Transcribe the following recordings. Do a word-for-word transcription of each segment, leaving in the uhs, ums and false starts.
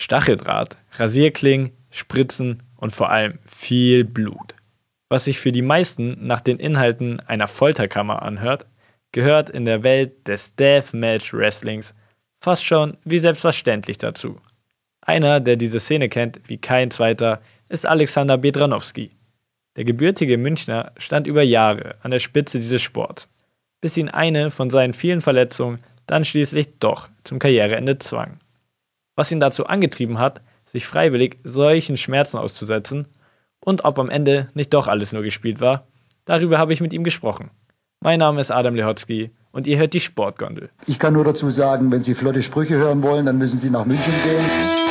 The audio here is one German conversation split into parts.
Stacheldraht, Rasierklingen, Spritzen und vor allem viel Blut. Was sich für die meisten nach den Inhalten einer Folterkammer anhört, gehört in der Welt des Deathmatch Wrestlings fast schon wie selbstverständlich dazu. Einer, der diese Szene kennt wie kein zweiter, ist Alexander Bedranowski. Der gebürtige Münchner stand über Jahre an der Spitze dieses Sports, bis ihn eine von seinen vielen Verletzungen dann schließlich doch zum Karriereende zwang. Was ihn dazu angetrieben hat, sich freiwillig solchen Schmerzen auszusetzen und ob am Ende nicht doch alles nur gespielt war, darüber habe ich mit ihm gesprochen. Mein Name ist Adam Lehotzky und ihr hört die Sportgondel. Ich kann nur dazu sagen, wenn Sie flotte Sprüche hören wollen, dann müssen Sie nach München gehen.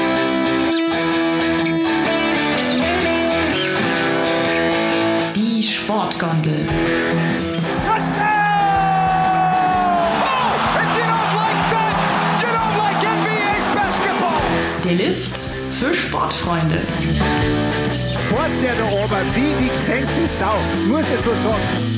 Die Sportgondel. Der Lift für Sportfreunde. Fort der da oben wie die gesenkte Sau, muss ich so sagen.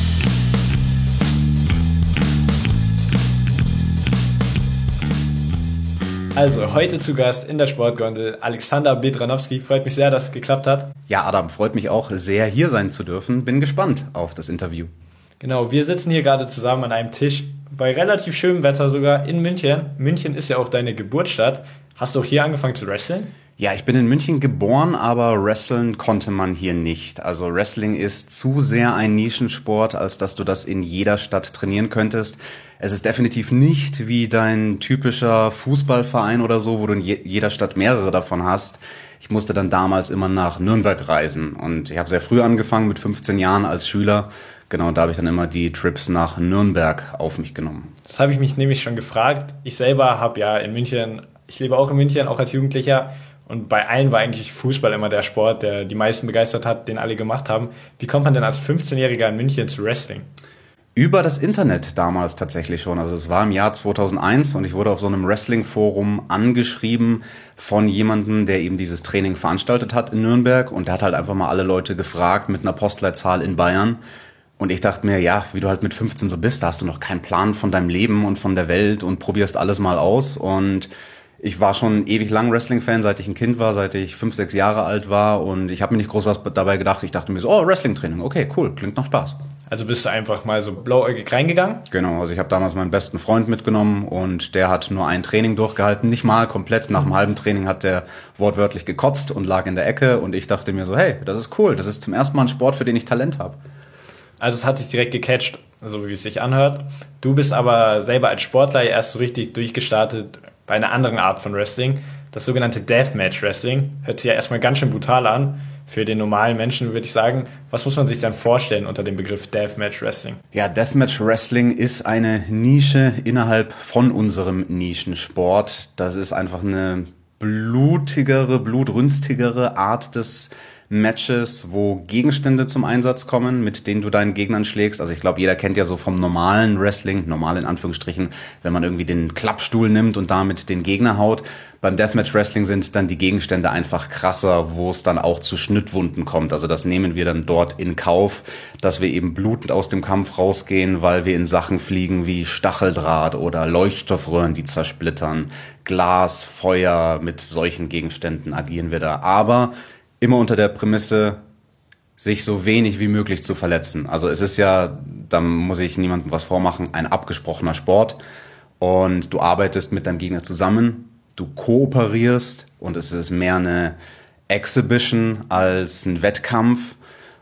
Also, heute zu Gast in der Sportgondel Alexander Bedranowski. Freut mich sehr, dass es geklappt hat. Ja, Adam, freut mich auch sehr, hier sein zu dürfen. Bin gespannt auf das Interview. Genau, wir sitzen hier gerade zusammen an einem Tisch, bei relativ schönem Wetter sogar, in München. München ist ja auch deine Geburtsstadt. Hast du auch hier angefangen zu wresteln? Ja, ich bin in München geboren, aber wresteln konnte man hier nicht. Also Wrestling ist zu sehr ein Nischensport, als dass du das in jeder Stadt trainieren könntest. Es ist definitiv nicht wie dein typischer Fußballverein oder so, wo du in je- jeder Stadt mehrere davon hast. Ich musste dann damals immer nach Nürnberg reisen und ich habe sehr früh angefangen, mit fünfzehn Jahren als Schüler. Genau, da habe ich dann immer die Trips nach Nürnberg auf mich genommen. Das habe ich mich nämlich schon gefragt. Ich selber habe ja in München, ich lebe auch in München, auch als Jugendlicher. Und bei allen war eigentlich Fußball immer der Sport, der die meisten begeistert hat, den alle gemacht haben. Wie kommt man denn als fünfzehnjähriger in München zu Wrestling? Über das Internet damals tatsächlich schon. Also es war im Jahr zweitausendeins und ich wurde auf so einem Wrestling-Forum angeschrieben von jemandem, der eben dieses Training veranstaltet hat in Nürnberg. Und der hat halt einfach mal alle Leute gefragt mit einer Postleitzahl in Bayern. Und ich dachte mir, ja, wie du halt mit fünfzehn so bist, da hast du noch keinen Plan von deinem Leben und von der Welt und probierst alles mal aus. Und ich war schon ewig lang Wrestling-Fan, seit ich ein Kind war, seit ich fünf, sechs Jahre alt war. Und ich habe mir nicht groß was dabei gedacht. Ich dachte mir so, oh, Wrestling-Training, okay, cool, klingt nach Spaß. Also bist du einfach mal so blauäugig reingegangen? Genau, also ich habe damals meinen besten Freund mitgenommen und der hat nur ein Training durchgehalten, nicht mal komplett. Nach einem halben Training hat der wortwörtlich gekotzt und lag in der Ecke und ich dachte mir so, hey, das ist cool, das ist zum ersten Mal ein Sport, für den ich Talent habe. Also es hat sich direkt gecatcht, so wie es sich anhört. Du bist aber selber als Sportler erst so richtig durchgestartet bei einer anderen Art von Wrestling. Das sogenannte Deathmatch Wrestling hört sich ja erstmal ganz schön brutal an. Für den normalen Menschen würde ich sagen, was muss man sich dann vorstellen unter dem Begriff Deathmatch Wrestling? Ja, Deathmatch Wrestling ist eine Nische innerhalb von unserem Nischensport. Das ist einfach eine blutigere, blutrünstigere Art des Matches, wo Gegenstände zum Einsatz kommen, mit denen du deinen Gegnern schlägst. Also ich glaube, jeder kennt ja so vom normalen Wrestling, normal in Anführungsstrichen, wenn man irgendwie den Klappstuhl nimmt und damit den Gegner haut. Beim Deathmatch Wrestling sind dann die Gegenstände einfach krasser, wo es dann auch zu Schnittwunden kommt. Also das nehmen wir dann dort in Kauf, dass wir eben blutend aus dem Kampf rausgehen, weil wir in Sachen fliegen wie Stacheldraht oder Leuchtstoffröhren, die zersplittern, Glas, Feuer, mit solchen Gegenständen agieren wir da. Aber immer unter der Prämisse, sich so wenig wie möglich zu verletzen. Also es ist ja, da muss ich niemandem was vormachen, ein abgesprochener Sport. Und du arbeitest mit deinem Gegner zusammen, du kooperierst und es ist mehr eine Exhibition als ein Wettkampf.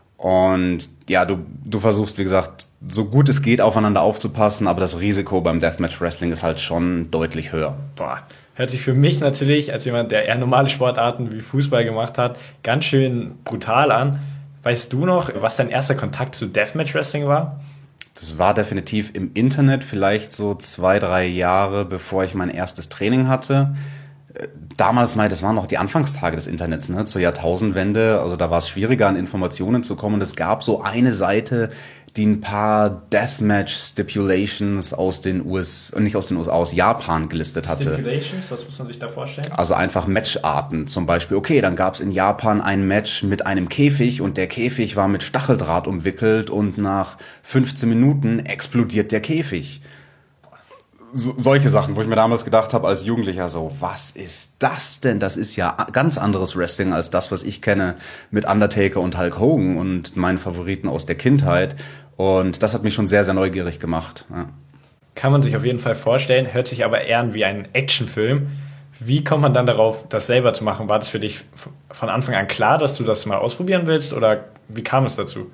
Und ja, du, du versuchst, wie gesagt, so gut es geht, aufeinander aufzupassen, aber das Risiko beim Deathmatch Wrestling ist halt schon deutlich höher. Boah, hört sich für mich natürlich, als jemand, der eher normale Sportarten wie Fußball gemacht hat, ganz schön brutal an. Weißt du noch, was dein erster Kontakt zu Deathmatch Wrestling war? Das war definitiv im Internet, vielleicht so zwei, drei Jahre, bevor ich mein erstes Training hatte. Damals mal, das waren noch die Anfangstage des Internets, ne, zur Jahrtausendwende. Also da war es schwieriger, an Informationen zu kommen. Und es gab so eine Seite, die ein paar Deathmatch-Stipulations aus den U S A, nicht aus den U S A, aus Japan gelistet hatte. Stipulations, was muss man sich da vorstellen? Also einfach Matcharten. Zum Beispiel, okay, dann gab es in Japan ein Match mit einem Käfig und der Käfig war mit Stacheldraht umwickelt und nach fünfzehn Minuten explodiert der Käfig. so, solche Sachen, wo ich mir damals gedacht habe als Jugendlicher so, was ist das denn? Das ist ja ganz anderes Wrestling als das, was ich kenne mit Undertaker und Hulk Hogan und meinen Favoriten aus der Kindheit. Und das hat mich schon sehr, sehr neugierig gemacht. Ja. Kann man sich auf jeden Fall vorstellen, hört sich aber eher an wie ein Actionfilm. Wie kommt man dann darauf, das selber zu machen? War das für dich von Anfang an klar, dass du das mal ausprobieren willst oder wie kam es dazu?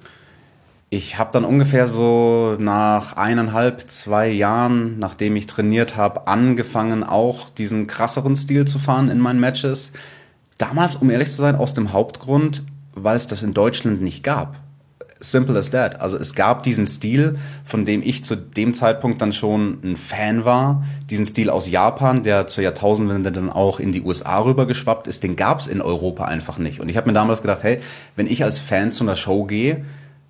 Ich habe dann ungefähr so nach eineinhalb, zwei Jahren, nachdem ich trainiert habe, angefangen, auch diesen krasseren Stil zu fahren in meinen Matches. Damals, um ehrlich zu sein, aus dem Hauptgrund, weil es das in Deutschland nicht gab. Simple as that. Also es gab diesen Stil, von dem ich zu dem Zeitpunkt dann schon ein Fan war. Diesen Stil aus Japan, der zur Jahrtausendwende dann auch in die U S A rübergeschwappt ist, den gab es in Europa einfach nicht. Und ich habe mir damals gedacht, hey, wenn ich als Fan zu einer Show gehe,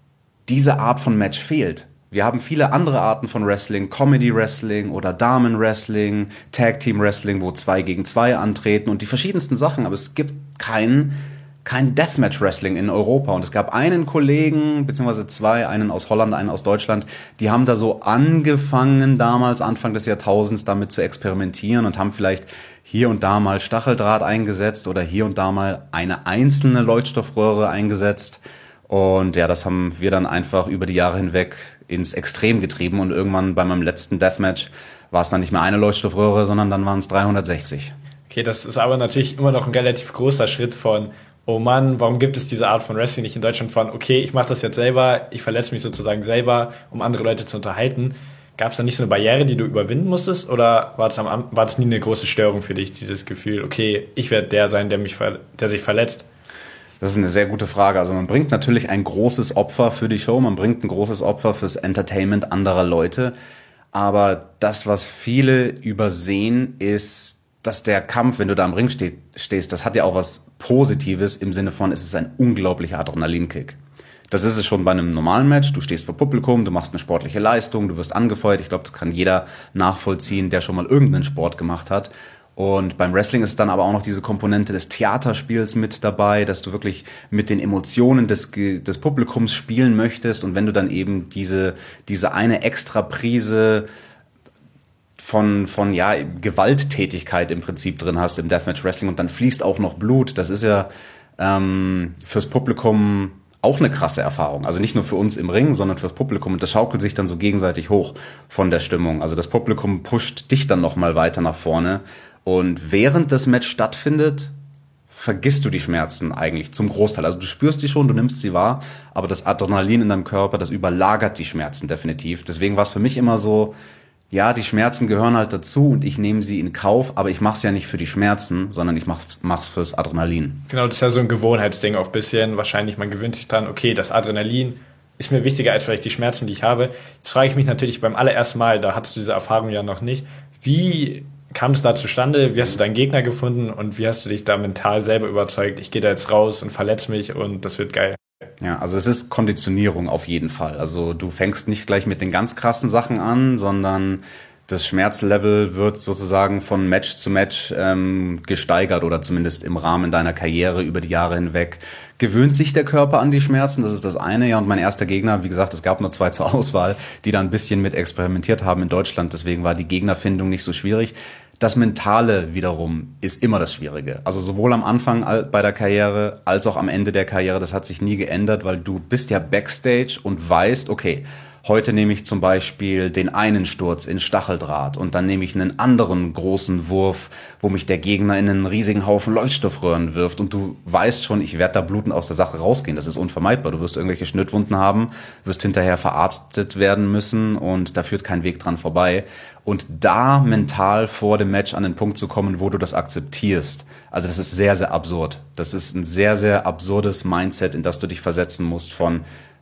diese Art von Match fehlt. Wir haben viele andere Arten von Wrestling, Comedy-Wrestling oder Damen-Wrestling, Tag-Team-Wrestling, wo zwei gegen zwei antreten und die verschiedensten Sachen, aber es gibt keinen kein Deathmatch-Wrestling in Europa. Und es gab einen Kollegen, beziehungsweise zwei, einen aus Holland, einen aus Deutschland, die haben da so angefangen, damals, Anfang des Jahrtausends, damit zu experimentieren und haben vielleicht hier und da mal Stacheldraht eingesetzt oder hier und da mal eine einzelne Leuchtstoffröhre eingesetzt. Und ja, das haben wir dann einfach über die Jahre hinweg ins Extrem getrieben. Und irgendwann bei meinem letzten Deathmatch war es dann nicht mehr eine Leuchtstoffröhre, sondern dann waren es dreihundertsechzig. Okay, das ist aber natürlich immer noch ein relativ großer Schritt von, oh Mann, warum gibt es diese Art von Wrestling nicht in Deutschland, von, okay, ich mache das jetzt selber, ich verletze mich sozusagen selber, um andere Leute zu unterhalten. Gab es da nicht so eine Barriere, die du überwinden musstest? Oder war das, am, war das nie eine große Störung für dich, dieses Gefühl, okay, ich werde der sein, der, mich ver- der sich verletzt? Das ist eine sehr gute Frage. Also man bringt natürlich ein großes Opfer für die Show, man bringt ein großes Opfer fürs Entertainment anderer Leute. Aber das, was viele übersehen, ist, dass der Kampf, wenn du da am Ring steh, stehst, das hat ja auch was Positives im Sinne von, es ist ein unglaublicher Adrenalinkick. Das ist es schon bei einem normalen Match. Du stehst vor Publikum, du machst eine sportliche Leistung, du wirst angefeuert. Ich glaube, das kann jeder nachvollziehen, der schon mal irgendeinen Sport gemacht hat. Und beim Wrestling ist dann aber auch noch diese Komponente des Theaterspiels mit dabei, dass du wirklich mit den Emotionen des, des Publikums spielen möchtest. Und wenn du dann eben diese, diese eine extra Prise von, von ja, Gewalttätigkeit im Prinzip drin hast im Deathmatch Wrestling und dann fließt auch noch Blut, das ist ja ähm, fürs Publikum auch eine krasse Erfahrung. Also nicht nur für uns im Ring, sondern fürs Publikum. Und das schaukelt sich dann so gegenseitig hoch von der Stimmung. Also das Publikum pusht dich dann nochmal weiter nach vorne. Und während das Match stattfindet, vergisst du die Schmerzen eigentlich zum Großteil. Also du spürst die schon, du nimmst sie wahr, aber das Adrenalin in deinem Körper, das überlagert die Schmerzen definitiv. Deswegen war es für mich immer so, ja, die Schmerzen gehören halt dazu und ich nehme sie in Kauf, aber ich mache es ja nicht für die Schmerzen, sondern ich mache es fürs Adrenalin. Genau, das ist ja so ein Gewohnheitsding auch ein bisschen. Wahrscheinlich, man gewöhnt sich dran, okay, das Adrenalin ist mir wichtiger als vielleicht die Schmerzen, die ich habe. Jetzt frage ich mich natürlich beim allerersten Mal, da hattest du diese Erfahrung ja noch nicht, wie kam es da zustande? Wie hast du deinen Gegner gefunden und wie hast du dich da mental selber überzeugt, ich gehe da jetzt raus und verletze mich und das wird geil? Ja, also es ist Konditionierung auf jeden Fall. Also du fängst nicht gleich mit den ganz krassen Sachen an, sondern das Schmerzlevel wird sozusagen von Match zu Match ähm, gesteigert oder zumindest im Rahmen deiner Karriere über die Jahre hinweg. Gewöhnt sich der Körper an die Schmerzen, das ist das eine. Ja, und mein erster Gegner, wie gesagt, es gab nur zwei zur Auswahl, die da ein bisschen mit experimentiert haben in Deutschland. Deswegen war die Gegnerfindung nicht so schwierig. Das Mentale wiederum ist immer das Schwierige. Also sowohl am Anfang bei der Karriere als auch am Ende der Karriere, das hat sich nie geändert, weil du bist ja Backstage und weißt, okay, heute nehme ich zum Beispiel den einen Sturz in Stacheldraht und dann nehme ich einen anderen großen Wurf, wo mich der Gegner in einen riesigen Haufen Leuchtstoffröhren wirft und du weißt schon, ich werde da blutend aus der Sache rausgehen. Das ist unvermeidbar. Du wirst irgendwelche Schnittwunden haben, wirst hinterher verarztet werden müssen und da führt kein Weg dran vorbei. Und da mental vor dem Match an den Punkt zu kommen, wo du das akzeptierst, also das ist sehr, sehr absurd. Das ist ein sehr, sehr absurdes Mindset, in das du dich versetzen musst von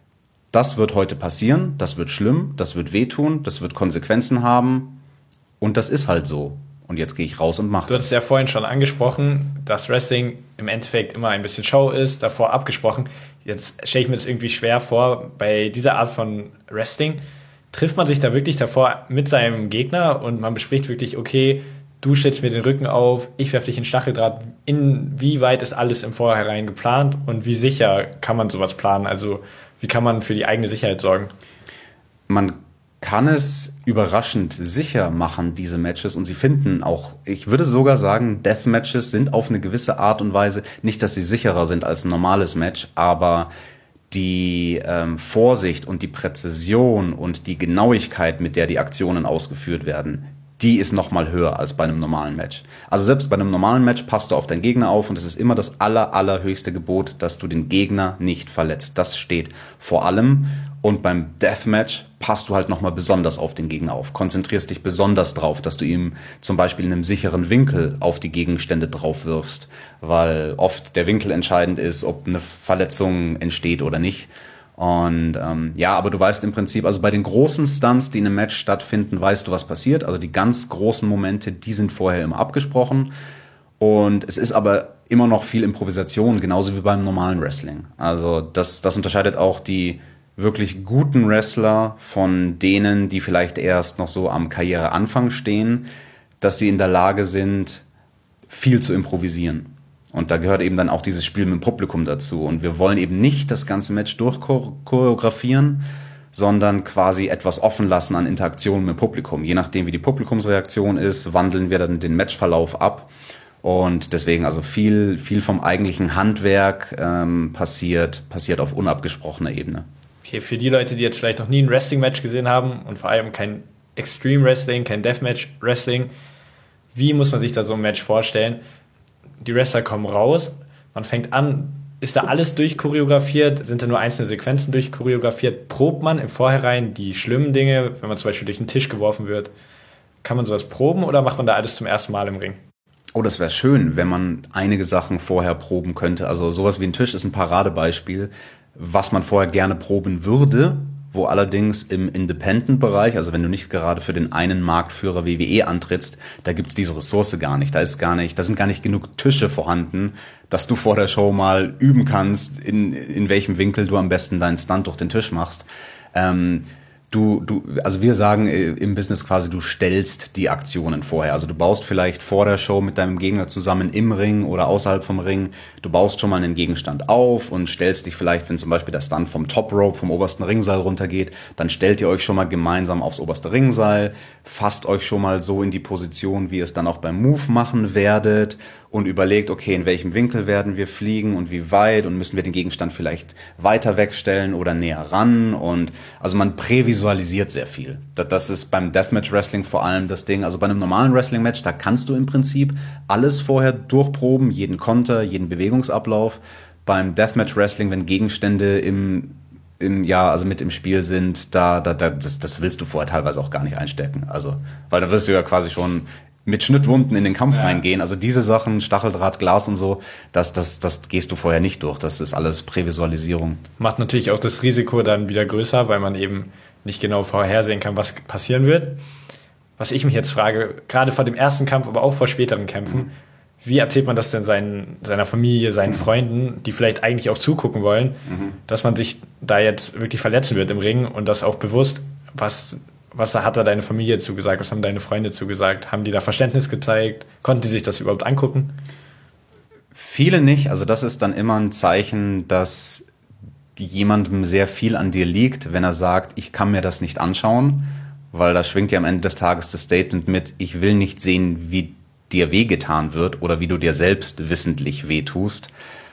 das wird heute passieren, das wird schlimm, das wird wehtun, das wird Konsequenzen haben und das ist halt so. Und jetzt gehe ich raus und mache. Du hattest ja vorhin schon angesprochen, dass Wrestling im Endeffekt immer ein bisschen Show ist, davor abgesprochen. Jetzt stelle ich mir das irgendwie schwer vor, bei dieser Art von Wrestling trifft man sich da wirklich davor mit seinem Gegner und man bespricht wirklich, okay, du stellst mir den Rücken auf, ich werfe dich in Stacheldraht. Inwieweit ist alles im Vorhinein geplant und wie sicher kann man sowas planen? Also wie kann man für die eigene Sicherheit sorgen? Man kann es überraschend sicher machen, diese Matches. Und sie finden auch, ich würde sogar sagen, Deathmatches sind auf eine gewisse Art und Weise, nicht, dass sie sicherer sind als ein normales Match, aber die ähm, Vorsicht und die Präzision und die Genauigkeit, mit der die Aktionen ausgeführt werden, die ist noch mal höher als bei einem normalen Match. Also selbst bei einem normalen Match passt du auf deinen Gegner auf und es ist immer das aller, allerhöchste Gebot, dass du den Gegner nicht verletzt. Das steht vor allem. Und beim Deathmatch passt du halt nochmal besonders auf den Gegner auf. Konzentrierst dich besonders drauf, dass du ihm zum Beispiel in einem sicheren Winkel auf die Gegenstände drauf wirfst, weil oft der Winkel entscheidend ist, ob eine Verletzung entsteht oder nicht. Und ähm, ja, aber du weißt im Prinzip, also bei den großen Stunts, die in einem Match stattfinden, weißt du, was passiert. Also die ganz großen Momente, die sind vorher immer abgesprochen. Und es ist aber immer noch viel Improvisation, genauso wie beim normalen Wrestling. Also das, das unterscheidet auch die wirklich guten Wrestler von denen, die vielleicht erst noch so am Karriereanfang stehen, dass sie in der Lage sind, viel zu improvisieren. Und da gehört eben dann auch dieses Spiel mit dem Publikum dazu. Und wir wollen eben nicht das ganze Match durchchoreografieren, sondern quasi etwas offen lassen an Interaktionen mit dem Publikum. Je nachdem, wie die Publikumsreaktion ist, wandeln wir dann den Matchverlauf ab. Und deswegen also viel, viel vom eigentlichen Handwerk ähm, passiert, passiert auf unabgesprochener Ebene. Okay, für die Leute, die jetzt vielleicht noch nie ein Wrestling-Match gesehen haben und vor allem kein Extreme-Wrestling, kein Deathmatch-Wrestling, wie muss man sich da so ein Match vorstellen? Die Wrestler kommen raus, man fängt an, ist da alles durchchoreografiert, sind da nur einzelne Sequenzen durchchoreografiert, probt man im Vorhinein die schlimmen Dinge, wenn man zum Beispiel durch den Tisch geworfen wird, kann man sowas proben oder macht man da alles zum ersten Mal im Ring? Oh, das wäre schön, wenn man einige Sachen vorher proben könnte. Also sowas wie ein Tisch ist ein Paradebeispiel, was man vorher gerne proben würde, wo allerdings im Independent-Bereich, also wenn du nicht gerade für den einen Marktführer W W E antrittst, da gibt's diese Ressource gar nicht. Da ist gar nicht, da sind gar nicht genug Tische vorhanden, dass du vor der Show mal üben kannst, in, in welchem Winkel du am besten deinen Stunt durch den Tisch machst. Ähm, Du, du, also wir sagen im Business quasi, du stellst die Aktionen vorher. Also du baust vielleicht vor der Show mit deinem Gegner zusammen im Ring oder außerhalb vom Ring. Du baust schon mal einen Gegenstand auf und stellst dich vielleicht, wenn zum Beispiel der Stunt vom Top Rope, vom obersten Ringseil runtergeht, dann stellt ihr euch schon mal gemeinsam aufs oberste Ringseil, fasst euch schon mal so in die Position, wie ihr es dann auch beim Move machen werdet und überlegt, okay, in welchem Winkel werden wir fliegen und wie weit und müssen wir den Gegenstand vielleicht weiter wegstellen oder näher ran. Und also man prävisualisiert sehr viel. Das ist beim Deathmatch-Wrestling vor allem das Ding. Also bei einem normalen Wrestling-Match, da kannst du im Prinzip alles vorher durchproben, jeden Konter, jeden Bewegungsablauf. Beim Deathmatch-Wrestling, wenn Gegenstände im im ja, also mit im Spiel sind, da, da, da das, das willst du vorher teilweise auch gar nicht einstecken. Also, weil da wirst du ja quasi schon mit Schnittwunden in den Kampf ja. reingehen. Also diese Sachen, Stacheldraht, Glas und so, das, das, das gehst du vorher nicht durch. Das ist alles Prävisualisierung. Macht natürlich auch das Risiko dann wieder größer, weil man eben nicht genau vorhersehen kann, was passieren wird. Was ich mich jetzt frage, gerade vor dem ersten Kampf, aber auch vor späteren Kämpfen, mhm. wie erzählt man das denn seinen, seiner Familie, seinen mhm. Freunden, die vielleicht eigentlich auch zugucken wollen, mhm. dass man sich da jetzt wirklich verletzen wird im Ring und das auch bewusst, was... Was hat da deine Familie zugesagt? Was haben deine Freunde zugesagt? Haben die da Verständnis gezeigt? Konnten die sich das überhaupt angucken? Viele nicht. Also das ist dann immer ein Zeichen, dass jemandem sehr viel an dir liegt, wenn er sagt, ich kann mir das nicht anschauen, weil da schwingt ja am Ende des Tages das Statement mit, ich will nicht sehen, wie dir wehgetan wird oder wie du dir selbst wissentlich wehtust.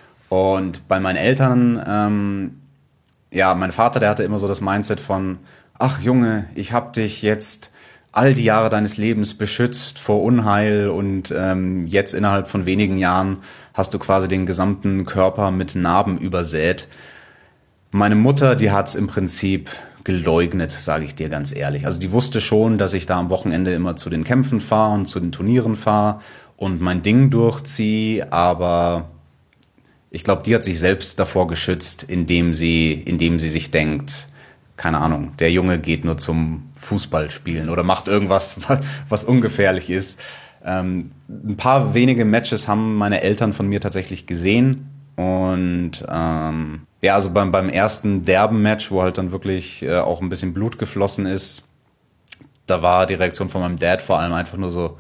Und bei meinen Eltern, ähm, ja, mein Vater, der hatte immer so das Mindset von, ach Junge, ich hab dich jetzt all die Jahre deines Lebens beschützt vor Unheil und ähm, jetzt innerhalb von wenigen Jahren hast du quasi den gesamten Körper mit Narben übersät. Meine Mutter, die hat's im Prinzip geleugnet, sage ich dir ganz ehrlich. Also die wusste schon, dass ich da am Wochenende immer zu den Kämpfen fahre und zu den Turnieren fahre und mein Ding durchziehe, aber ich glaube, die hat sich selbst davor geschützt, indem sie, indem sie sich denkt, keine Ahnung, der Junge geht nur zum Fußballspielen oder macht irgendwas, was ungefährlich ist. Ähm, ein paar wenige Matches haben meine Eltern von mir tatsächlich gesehen und ähm, ja, also beim, beim ersten derben Match, wo halt dann wirklich äh, auch ein bisschen Blut geflossen ist, da war die Reaktion von meinem Dad vor allem einfach nur so,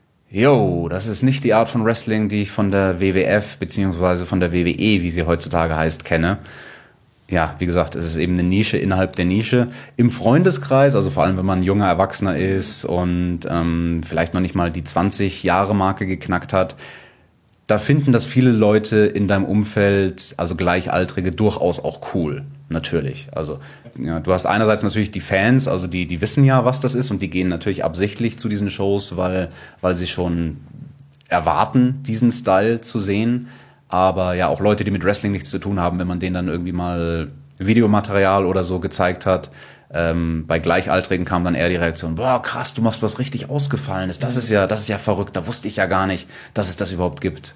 yo, das ist nicht die Art von Wrestling, die ich von der W W F beziehungsweise von der W W E, wie sie heutzutage heißt, kenne. ja, wie gesagt, es ist eben eine Nische innerhalb der Nische. Im Freundeskreis, also vor allem, wenn man ein junger Erwachsener ist und ähm, vielleicht noch nicht mal die zwanzig-Jahre-Marke geknackt hat, da finden das viele Leute in deinem Umfeld, also Gleichaltrige, durchaus auch cool, natürlich. Also ja, du hast einerseits natürlich die Fans, also die, die wissen ja, was das ist und die gehen natürlich absichtlich zu diesen Shows, weil, weil sie schon erwarten, diesen Style zu sehen. Aber ja, auch Leute, die mit Wrestling nichts zu tun haben, wenn man denen dann irgendwie mal Videomaterial oder so gezeigt hat. Ähm, bei Gleichaltrigen kam dann eher die Reaktion, boah, krass, du machst was richtig Ausgefallenes. Das ist ja, das ist ja verrückt, da wusste ich ja gar nicht, dass es das überhaupt gibt.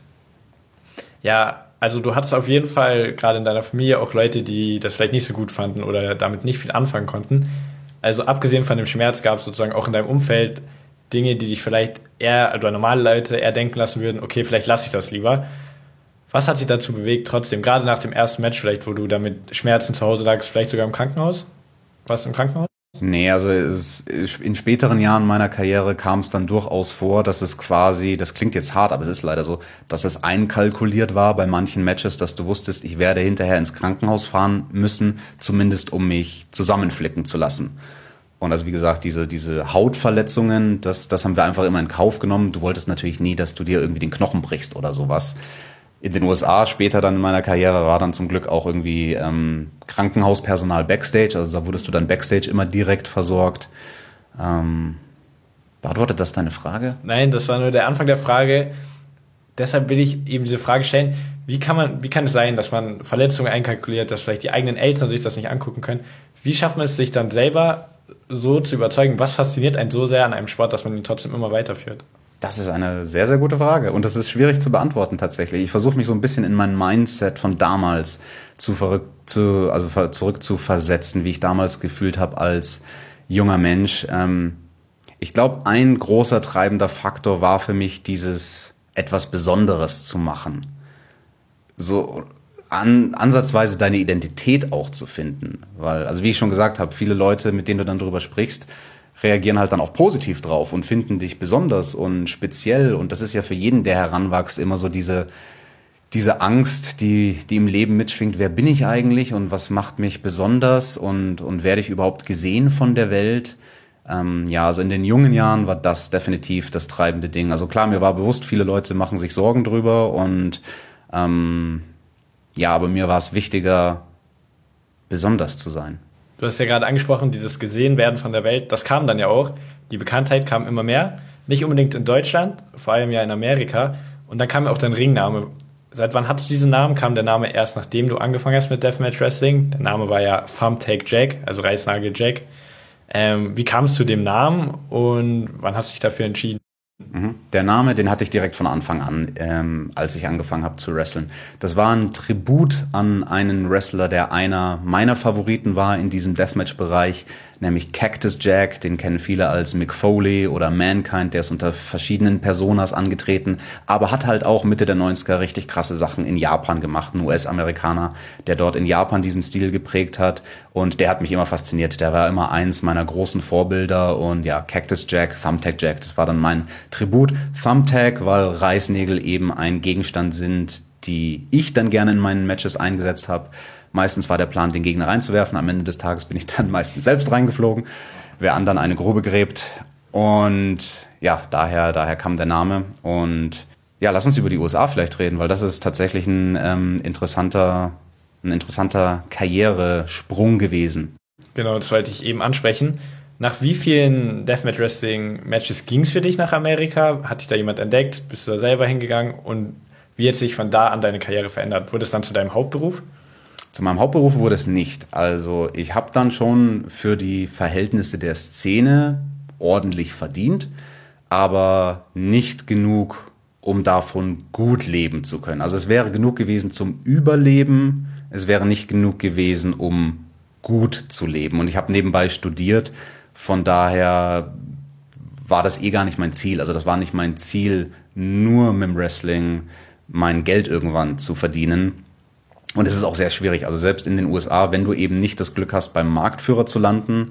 Ja, also du hattest auf jeden Fall gerade in deiner Familie auch Leute, die das vielleicht nicht so gut fanden oder damit nicht viel anfangen konnten. Also abgesehen von dem Schmerz gab es sozusagen auch in deinem Umfeld Dinge, die dich vielleicht eher, oder normale Leute eher denken lassen würden, okay, vielleicht lasse ich das lieber. Was hat dich dazu bewegt, trotzdem, gerade nach dem ersten Match vielleicht, wo du da mit Schmerzen zu Hause lagst, vielleicht sogar im Krankenhaus? Warst du im Krankenhaus? Nee, also es, in späteren Jahren meiner Karriere kam es dann durchaus vor, dass es quasi, das klingt jetzt hart, aber es ist leider so, dass es einkalkuliert war bei manchen Matches, dass du wusstest, ich werde hinterher ins Krankenhaus fahren müssen, zumindest um mich zusammenflicken zu lassen. Und also wie gesagt, diese, diese Hautverletzungen, das, das haben wir einfach immer in Kauf genommen. Du wolltest natürlich nie, dass du dir irgendwie den Knochen brichst oder sowas. In den U S A später dann in meiner Karriere war dann zum Glück auch irgendwie ähm, Krankenhauspersonal Backstage. Also da wurdest du dann Backstage immer direkt versorgt. Ähm, beantwortet das deine Frage? Nein, das war nur der Anfang der Frage. Deshalb will ich eben diese Frage stellen, wie kann man, wie kann es sein, dass man Verletzungen einkalkuliert, dass vielleicht die eigenen Eltern sich das nicht angucken können? Wie schafft man es sich dann selber so zu überzeugen? Was fasziniert einen so sehr an einem Sport, dass man ihn trotzdem immer weiterführt? Das ist eine sehr, sehr gute Frage und das ist schwierig zu beantworten tatsächlich. Ich versuche mich so ein bisschen in mein Mindset von damals zu verrück, zu, also zurück zu versetzen, wie ich damals gefühlt habe als junger Mensch. Ähm, ich glaube, ein großer treibender Faktor war für mich dieses etwas Besonderes zu machen. So an, ansatzweise deine Identität auch zu finden. Weil, also wie ich schon gesagt habe, viele Leute, mit denen du dann drüber sprichst, reagieren halt dann auch positiv drauf und finden dich besonders und speziell. Und das ist ja für jeden, der heranwächst, immer so diese, diese Angst, die, die im Leben mitschwingt. Wer bin ich eigentlich und was macht mich besonders und, und werde ich überhaupt gesehen von der Welt? Ähm, ja, also in den jungen Jahren war das definitiv das treibende Ding. Also klar, mir war bewusst, viele Leute machen sich Sorgen drüber und ähm, ja, aber mir war es wichtiger, besonders zu sein. Du hast ja gerade angesprochen, dieses Gesehenwerden von der Welt, das kam dann ja auch. Die Bekanntheit kam immer mehr. Nicht unbedingt in Deutschland, vor allem ja in Amerika. Und dann kam ja auch dein Ringname. Seit wann hattest du diesen Namen? Kam der Name erst, nachdem du angefangen hast mit Deathmatch Wrestling? Der Name war ja Thumbtack Jack, also Reißnagel Jack. Ähm, wie kam es zu dem Namen und wann hast du dich dafür entschieden? Der Name, den hatte ich direkt von Anfang an, ähm, als ich angefangen habe zu wresteln. Das war ein Tribut an einen Wrestler, der einer meiner Favoriten war in diesem Deathmatch-Bereich, nämlich Cactus Jack, den kennen viele als Mick Foley oder Mankind, der ist unter verschiedenen Personas angetreten, aber hat halt auch Mitte der neunziger richtig krasse Sachen in Japan gemacht, ein U S-Amerikaner, der dort in Japan diesen Stil geprägt hat und der hat mich immer fasziniert, der war immer eins meiner großen Vorbilder und ja, Cactus Jack, Thumbtack Jack, das war dann mein Tribut. Thumbtack, weil Reißnägel eben ein Gegenstand sind, die ich dann gerne in meinen Matches eingesetzt habe. Meistens war der Plan, den Gegner reinzuwerfen. Am Ende des Tages bin ich dann meistens selbst reingeflogen, wer anderen eine Grube gräbt. Und ja, daher, daher kam der Name. Und ja, lass uns über die U S A vielleicht reden, weil das ist tatsächlich ein ähm, interessanter, ein interessanter Karrieresprung gewesen. Genau, das wollte ich eben ansprechen. Nach wie vielen Deathmatch-Wrestling-Matches ging es für dich nach Amerika? Hat dich da jemand entdeckt? Bist du da selber hingegangen? Und wie hat sich von da an deine Karriere verändert? Wurde es dann zu deinem Hauptberuf? Zu meinem Hauptberuf wurde es nicht. Also ich habe dann schon für die Verhältnisse der Szene ordentlich verdient, aber nicht genug, um davon gut leben zu können. Also es wäre genug gewesen zum Überleben, es wäre nicht genug gewesen, um gut zu leben. Und ich habe nebenbei studiert, von daher war das eh gar nicht mein Ziel. Also das war nicht mein Ziel, nur mit dem Wrestling mein Geld irgendwann zu verdienen. Und es ist auch sehr schwierig. Also selbst in den U S A, wenn du eben nicht das Glück hast, beim Marktführer zu landen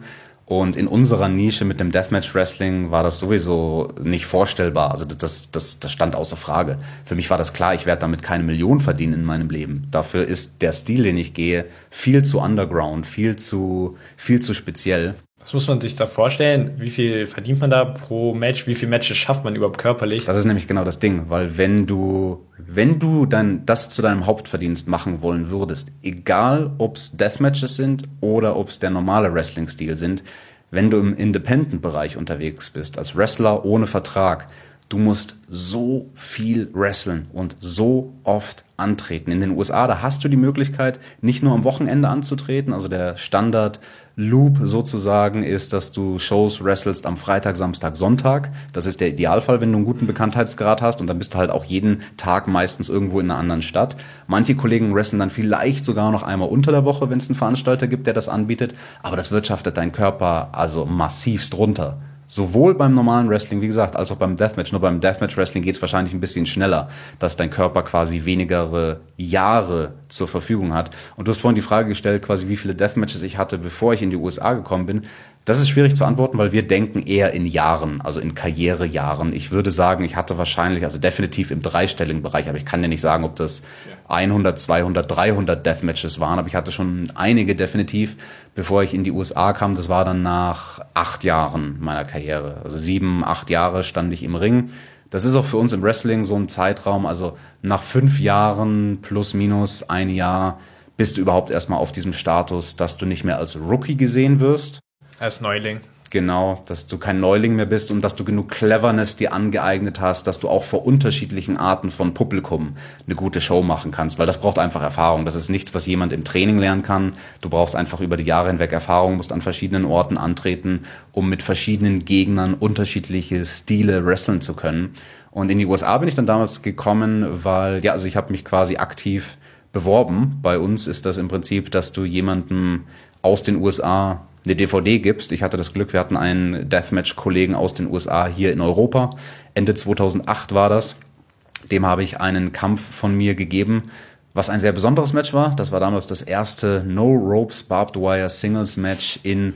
Und in unserer Nische mit dem Deathmatch-Wrestling war das sowieso nicht vorstellbar. Also das, das, das stand außer Frage. Für mich war das klar, ich werde damit keine Million verdienen in meinem Leben. Dafür ist der Stil, den ich gehe, viel zu underground, viel zu, viel zu speziell. Was muss man sich da vorstellen? Wie viel verdient man da pro Match? Wie viele Matches schafft man überhaupt körperlich? Das ist nämlich genau das Ding, weil wenn du, wenn du dann das zu deinem Hauptverdienst machen wollen würdest, egal ob es Deathmatches sind oder ob es der normale Wrestling-Stil sind, wenn du im Independent-Bereich unterwegs bist, als Wrestler ohne Vertrag, du musst so viel wrestlen und so oft antreten. In den U S A, da hast du die Möglichkeit, nicht nur am Wochenende anzutreten, also der Standard Loop sozusagen ist, dass du Shows wrestelst am Freitag, Samstag, Sonntag. Das ist der Idealfall, wenn du einen guten Bekanntheitsgrad hast und dann bist du halt auch jeden Tag meistens irgendwo in einer anderen Stadt. Manche Kollegen wresteln dann vielleicht sogar noch einmal unter der Woche, wenn es einen Veranstalter gibt, der das anbietet, aber das wirtschaftet deinen Körper also massivst runter. Sowohl beim normalen Wrestling, wie gesagt, als auch beim Deathmatch. Nur beim Deathmatch-Wrestling geht es wahrscheinlich ein bisschen schneller, dass dein Körper quasi weniger Jahre zur Verfügung hat. Und du hast vorhin die Frage gestellt, quasi wie viele Deathmatches ich hatte, bevor ich in die U S A gekommen bin. Das ist schwierig zu antworten, weil wir denken eher in Jahren, also in Karrierejahren. Ich würde sagen, ich hatte wahrscheinlich, also definitiv im dreistelligen Bereich, aber ich kann dir nicht sagen, ob das hundert, zweihundert, dreihundert Deathmatches waren, aber ich hatte schon einige definitiv, bevor ich in die U S A kam. Das war dann nach acht Jahren meiner Karriere. Also sieben, acht Jahre stand ich im Ring. Das ist auch für uns im Wrestling so ein Zeitraum, also nach fünf Jahren plus minus ein Jahr bist du überhaupt erstmal auf diesem Status, dass du nicht mehr als Rookie gesehen wirst. Als Neuling. Genau, dass du kein Neuling mehr bist und dass du genug Cleverness dir angeeignet hast, dass du auch vor unterschiedlichen Arten von Publikum eine gute Show machen kannst, weil das braucht einfach Erfahrung. Das ist nichts, was jemand im Training lernen kann. Du brauchst einfach über die Jahre hinweg Erfahrung, musst an verschiedenen Orten antreten, um mit verschiedenen Gegnern unterschiedliche Stile wresteln zu können. Und in die U S A bin ich dann damals gekommen, weil, ja, also ich habe mich quasi aktiv beworben. Bei uns ist das im Prinzip, dass du jemandem aus den U S A eine D V D gibst. Ich hatte das Glück, wir hatten einen Deathmatch-Kollegen aus den U S A hier in Europa. Ende zweitausendacht war das. Dem habe ich einen Kampf von mir gegeben, was ein sehr besonderes Match war. Das war damals das erste No-Ropes Barbed Wire Singles Match in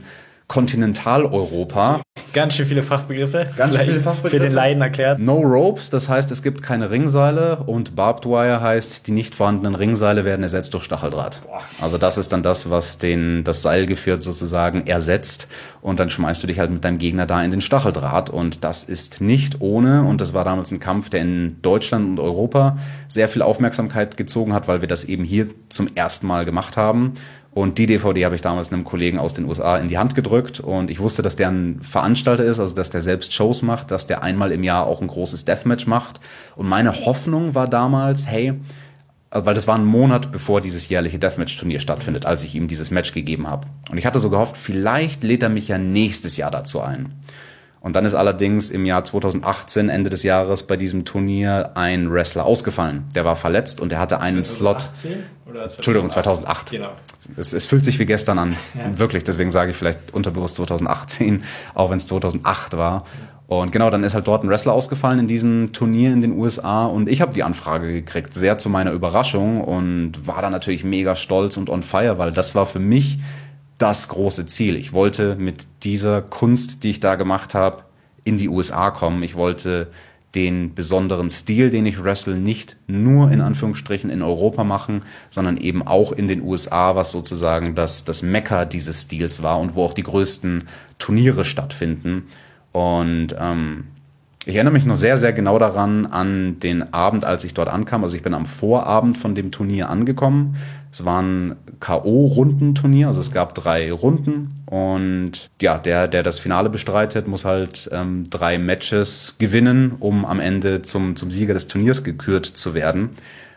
Kontinentaleuropa. Ganz schön viele Fachbegriffe. Ganz viele Fachbegriffe. Für den Laien erklärt. No Ropes, das heißt, es gibt keine Ringseile, und Barbed Wire heißt, die nicht vorhandenen Ringseile werden ersetzt durch Stacheldraht. Also das ist dann das, was den, das Seilgeviert sozusagen ersetzt, und dann schmeißt du dich halt mit deinem Gegner da in den Stacheldraht, und das ist nicht ohne, und das war damals ein Kampf, der in Deutschland und Europa sehr viel Aufmerksamkeit gezogen hat, weil wir das eben hier zum ersten Mal gemacht haben. Und die D V D habe ich damals einem Kollegen aus den U S A in die Hand gedrückt, und ich wusste, dass der ein Veranstalter ist, also dass der selbst Shows macht, dass der einmal im Jahr auch ein großes Deathmatch macht. Und meine Hoffnung war damals, hey, weil das war ein Monat, bevor dieses jährliche Deathmatch-Turnier stattfindet, als ich ihm dieses Match gegeben habe. Und ich hatte so gehofft, vielleicht lädt er mich ja nächstes Jahr dazu ein. Und dann ist allerdings im Jahr zweitausendachtzehn, Ende des Jahres, bei diesem Turnier ein Wrestler ausgefallen. Der war verletzt und er hatte einen Slot. Oder Entschuldigung, zweitausendacht. Genau. Es, es fühlt sich wie gestern an. Ja. Wirklich, deswegen sage ich vielleicht unterbewusst zweitausendachtzehn, auch wenn es zweitausendacht war. Und genau, dann ist halt dort ein Wrestler ausgefallen in diesem Turnier in den U S A, und ich habe die Anfrage gekriegt, sehr zu meiner Überraschung, und war dann natürlich mega stolz und on fire, weil das war für mich das große Ziel. Ich wollte mit dieser Kunst, die ich da gemacht habe, in die U S A kommen. Ich wollte den besonderen Stil, den ich wrestle, nicht nur in Anführungsstrichen in Europa machen, sondern eben auch in den U S A, was sozusagen das, das Mekka dieses Stils war und wo auch die größten Turniere stattfinden. Und ähm, ich erinnere mich noch sehr, sehr genau daran, an den Abend, als ich dort ankam. Also ich bin am Vorabend von dem Turnier angekommen. Es war ein K O-Rundenturnier, also es gab drei Runden. Und ja, der, der das Finale bestreitet, muss halt ähm, drei Matches gewinnen, um am Ende zum, zum Sieger des Turniers gekürt zu werden.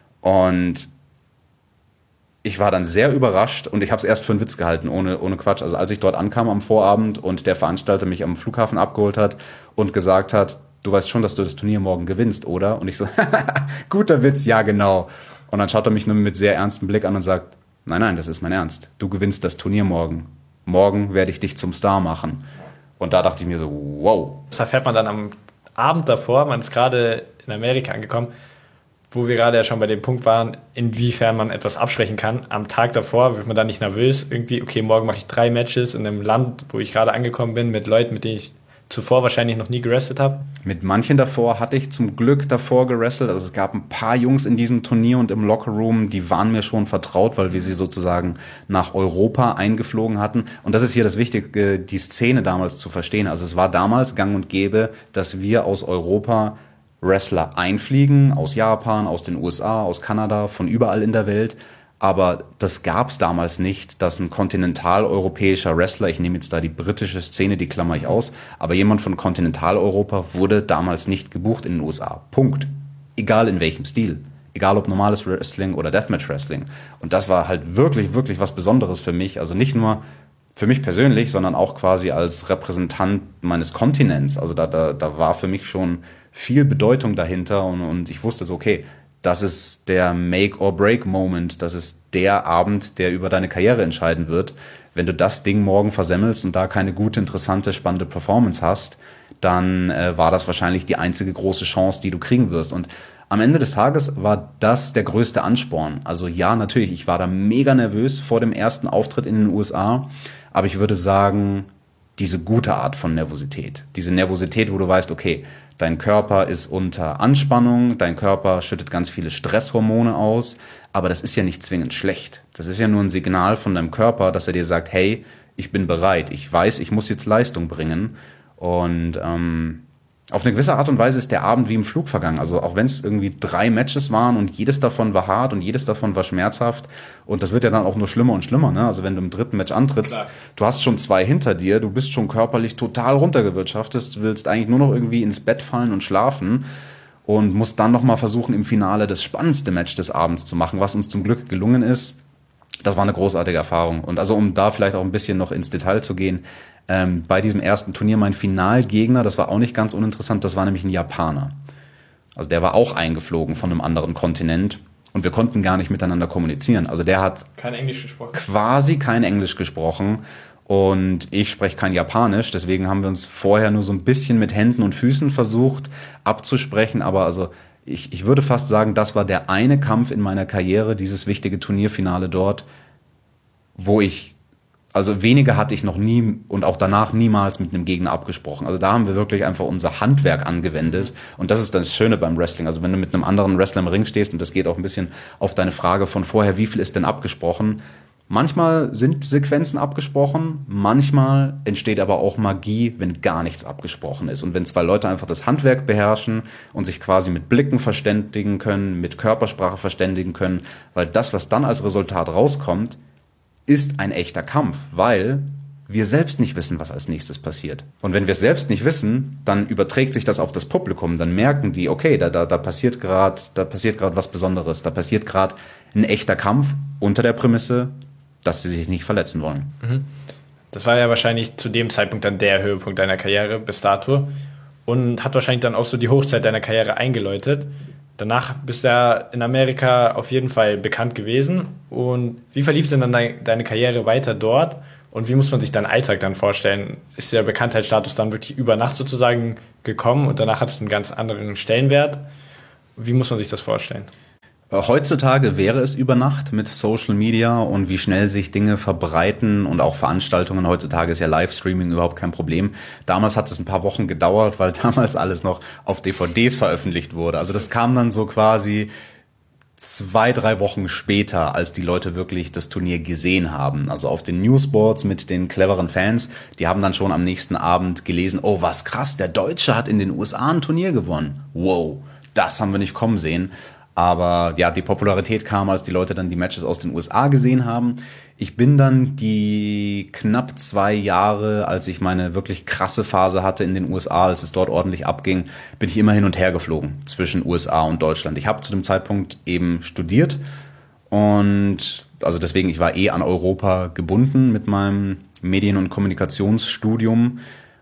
Und ich war dann sehr überrascht, und ich habe es erst für einen Witz gehalten, ohne, ohne Quatsch. Also als ich dort ankam am Vorabend und der Veranstalter mich am Flughafen abgeholt hat und gesagt hat, du weißt schon, dass du das Turnier morgen gewinnst, oder? Und ich so, guter Witz, ja genau. Und dann schaut er mich nur mit sehr ernstem Blick an und sagt, nein, nein, das ist mein Ernst. Du gewinnst das Turnier morgen. Morgen werde ich dich zum Star machen. Und da dachte ich mir so, wow. Das erfährt man dann am Abend davor, man ist gerade in Amerika angekommen. wo wir gerade ja schon bei dem Punkt waren, inwiefern man etwas absprechen kann. Am Tag davor wird man dann nicht nervös, irgendwie, okay, morgen mache ich drei Matches in einem Land, wo ich gerade angekommen bin, mit Leuten, mit denen ich zuvor wahrscheinlich noch nie gewrestelt habe. Mit manchen davor hatte ich zum Glück davor gewrestelt. Also es gab ein paar Jungs in diesem Turnier und im Lockerroom, die waren mir schon vertraut, weil wir sie sozusagen nach Europa eingeflogen hatten. Und das ist hier das Wichtige, die Szene damals zu verstehen. Also es war damals gang und gäbe, dass wir aus Europa Wrestler einfliegen, aus Japan, aus den U S A, aus Kanada, von überall in der Welt. Aber das gab es damals nicht, dass ein kontinentaleuropäischer Wrestler, ich nehme jetzt da die britische Szene, die klammer ich aus, aber jemand von Kontinentaleuropa wurde damals nicht gebucht in den U S A. Punkt. Egal in welchem Stil. Egal ob normales Wrestling oder Deathmatch-Wrestling. Und das war halt wirklich, wirklich was Besonderes für mich. Also nicht nur für mich persönlich, sondern auch quasi als Repräsentant meines Kontinents. Also da, da, da war für mich schon viel Bedeutung dahinter und, und ich wusste so, okay, das ist der Make-or-Break-Moment. Das ist der Abend, der über deine Karriere entscheiden wird. Wenn du das Ding morgen versemmelst und da keine gute, interessante, spannende Performance hast, dann äh, war das wahrscheinlich die einzige große Chance, die du kriegen wirst. Und am Ende des Tages war das der größte Ansporn. Also ja, natürlich, ich war da mega nervös vor dem ersten Auftritt in den U S A. Aber ich würde sagen, diese gute Art von Nervosität. Diese Nervosität, wo du weißt, okay, dein Körper ist unter Anspannung, dein Körper schüttet ganz viele Stresshormone aus, aber das ist ja nicht zwingend schlecht. Das ist ja nur ein Signal von deinem Körper, dass er dir sagt, hey, ich bin bereit, ich weiß, ich muss jetzt Leistung bringen. Und ähm, auf eine gewisse Art und Weise ist der Abend wie im Flug vergangen. Also auch wenn es irgendwie drei Matches waren und jedes davon war hart und jedes davon war schmerzhaft. Und das wird ja dann auch nur schlimmer und schlimmer, ne? Also wenn du im dritten Match antrittst, Klar. Du hast schon zwei hinter dir, du bist schon körperlich total runtergewirtschaftet, du willst eigentlich nur noch irgendwie ins Bett fallen und schlafen und musst dann nochmal versuchen, im Finale das spannendste Match des Abends zu machen, was uns zum Glück gelungen ist. Das war eine großartige Erfahrung. Und also um da vielleicht auch ein bisschen noch ins Detail zu gehen, Ähm, bei diesem ersten Turnier mein Finalgegner, das war auch nicht ganz uninteressant, das war nämlich ein Japaner. Also der war auch eingeflogen von einem anderen Kontinent und wir konnten gar nicht miteinander kommunizieren. Also der hat kein Englisch gesprochen. Quasi kein Englisch gesprochen und ich spreche kein Japanisch, deswegen haben wir uns vorher nur so ein bisschen mit Händen und Füßen versucht abzusprechen, aber also ich, ich würde fast sagen, das war der eine Kampf in meiner Karriere, dieses wichtige Turnierfinale dort, wo ich Also weniger hatte ich noch nie und auch danach niemals mit einem Gegner abgesprochen. Also da haben wir wirklich einfach unser Handwerk angewendet. Und das ist das Schöne beim Wrestling. Also wenn du mit einem anderen Wrestler im Ring stehst, und das geht auch ein bisschen auf deine Frage von vorher, wie viel ist denn abgesprochen? Manchmal sind Sequenzen abgesprochen, manchmal entsteht aber auch Magie, wenn gar nichts abgesprochen ist. Und wenn zwei Leute einfach das Handwerk beherrschen und sich quasi mit Blicken verständigen können, mit Körpersprache verständigen können, weil das, was dann als Resultat rauskommt, ist ein echter Kampf, weil wir selbst nicht wissen, was als nächstes passiert. Und wenn wir es selbst nicht wissen, dann überträgt sich das auf das Publikum. Dann merken die, okay, da, da, da passiert gerade da passiert gerade was Besonderes. Da passiert gerade ein echter Kampf unter der Prämisse, dass sie sich nicht verletzen wollen. Das war ja wahrscheinlich zu dem Zeitpunkt dann der Höhepunkt deiner Karriere bis dato und hat wahrscheinlich dann auch so die Hochzeit deiner Karriere eingeläutet. Danach bist du ja in Amerika auf jeden Fall bekannt gewesen. Und wie verlief denn dann de- deine Karriere weiter dort? Und wie muss man sich deinen Alltag dann vorstellen? Ist der Bekanntheitsstatus dann wirklich über Nacht sozusagen gekommen und danach hattest du einen ganz anderen Stellenwert? Wie muss man sich das vorstellen? Heutzutage wäre es über Nacht mit Social Media und wie schnell sich Dinge verbreiten und auch Veranstaltungen. Heutzutage ist ja Livestreaming überhaupt kein Problem. Damals hat es ein paar Wochen gedauert, weil damals alles noch auf D V Ds veröffentlicht wurde. Also das kam dann so quasi zwei, drei Wochen später, als die Leute wirklich das Turnier gesehen haben. Also auf den Newsboards mit den cleveren Fans, die haben dann schon am nächsten Abend gelesen, oh was krass, der Deutsche hat in den U S A ein Turnier gewonnen. Wow, das haben wir nicht kommen sehen. Aber ja, die Popularität kam, als die Leute dann die Matches aus den U S A gesehen haben. Ich bin dann die knapp zwei Jahre, als ich meine wirklich krasse Phase hatte in den U S A, als es dort ordentlich abging, bin ich immer hin und her geflogen zwischen U S A und Deutschland. Ich habe zu dem Zeitpunkt eben studiert und also deswegen, ich war eh an Europa gebunden mit meinem Medien- und Kommunikationsstudium.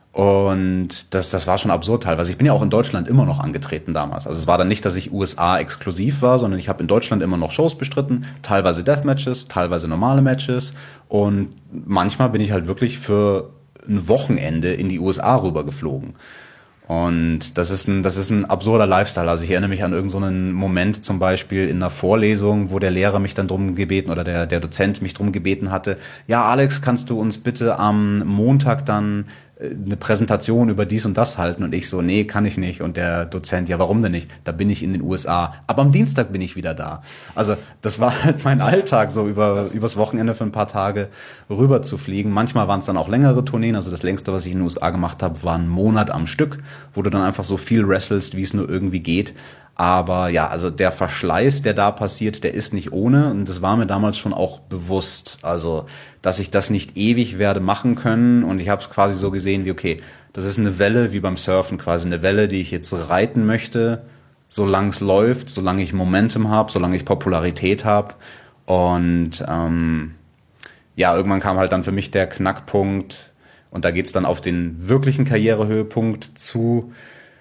Und das, das war schon absurd teilweise. Ich bin ja auch in Deutschland immer noch angetreten damals. Also es war dann nicht, dass ich U S A exklusiv war, sondern ich habe in Deutschland immer noch Shows bestritten, teilweise Deathmatches, teilweise normale Matches. Und manchmal bin ich halt wirklich für ein Wochenende in die U S A rüber geflogen. Und das ist ein, das ist ein absurder Lifestyle. Also ich erinnere mich an irgendeinen so einen Moment zum Beispiel in einer Vorlesung, wo der Lehrer mich dann drum gebeten oder der, der Dozent mich drum gebeten hatte, ja Alex, kannst du uns bitte am Montag dann eine Präsentation über dies und das halten? Und ich so, nee, kann ich nicht. Und der Dozent, ja, warum denn nicht? Da bin ich in den U S A. Aber am Dienstag bin ich wieder da. Also das war halt mein Alltag, so über übers Wochenende für ein paar Tage rüber zu fliegen. Manchmal waren es dann auch längere Tourneen. Also das längste, was ich in den U S A gemacht habe, war ein Monat am Stück, wo du dann einfach so viel wrestlest, wie es nur irgendwie geht. Aber ja, also der Verschleiß, der da passiert, der ist nicht ohne. Und das war mir damals schon auch bewusst. Also, dass ich das nicht ewig werde machen können. Und ich habe es quasi so gesehen wie, okay, das ist eine Welle wie beim Surfen, quasi eine Welle, die ich jetzt reiten möchte, solange es läuft, solange ich Momentum habe, solange ich Popularität habe. Und ähm, ja, irgendwann kam halt dann für mich der Knackpunkt. Und da geht's dann auf den wirklichen Karrierehöhepunkt zu,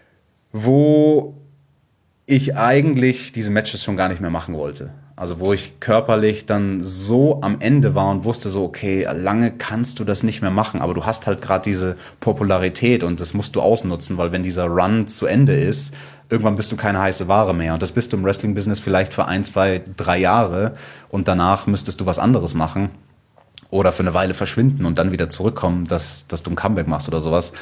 wo ich eigentlich diese Matches schon gar nicht mehr machen wollte. Also wo ich körperlich dann so am Ende war und wusste so, okay, lange kannst du das nicht mehr machen, aber du hast halt gerade diese Popularität und das musst du ausnutzen, weil wenn dieser Run zu Ende ist, irgendwann bist du keine heiße Ware mehr und das bist du im Wrestling-Business vielleicht für ein, zwei, drei Jahre und danach müsstest du was anderes machen oder für eine Weile verschwinden und dann wieder zurückkommen, dass, dass du ein Comeback machst oder sowas.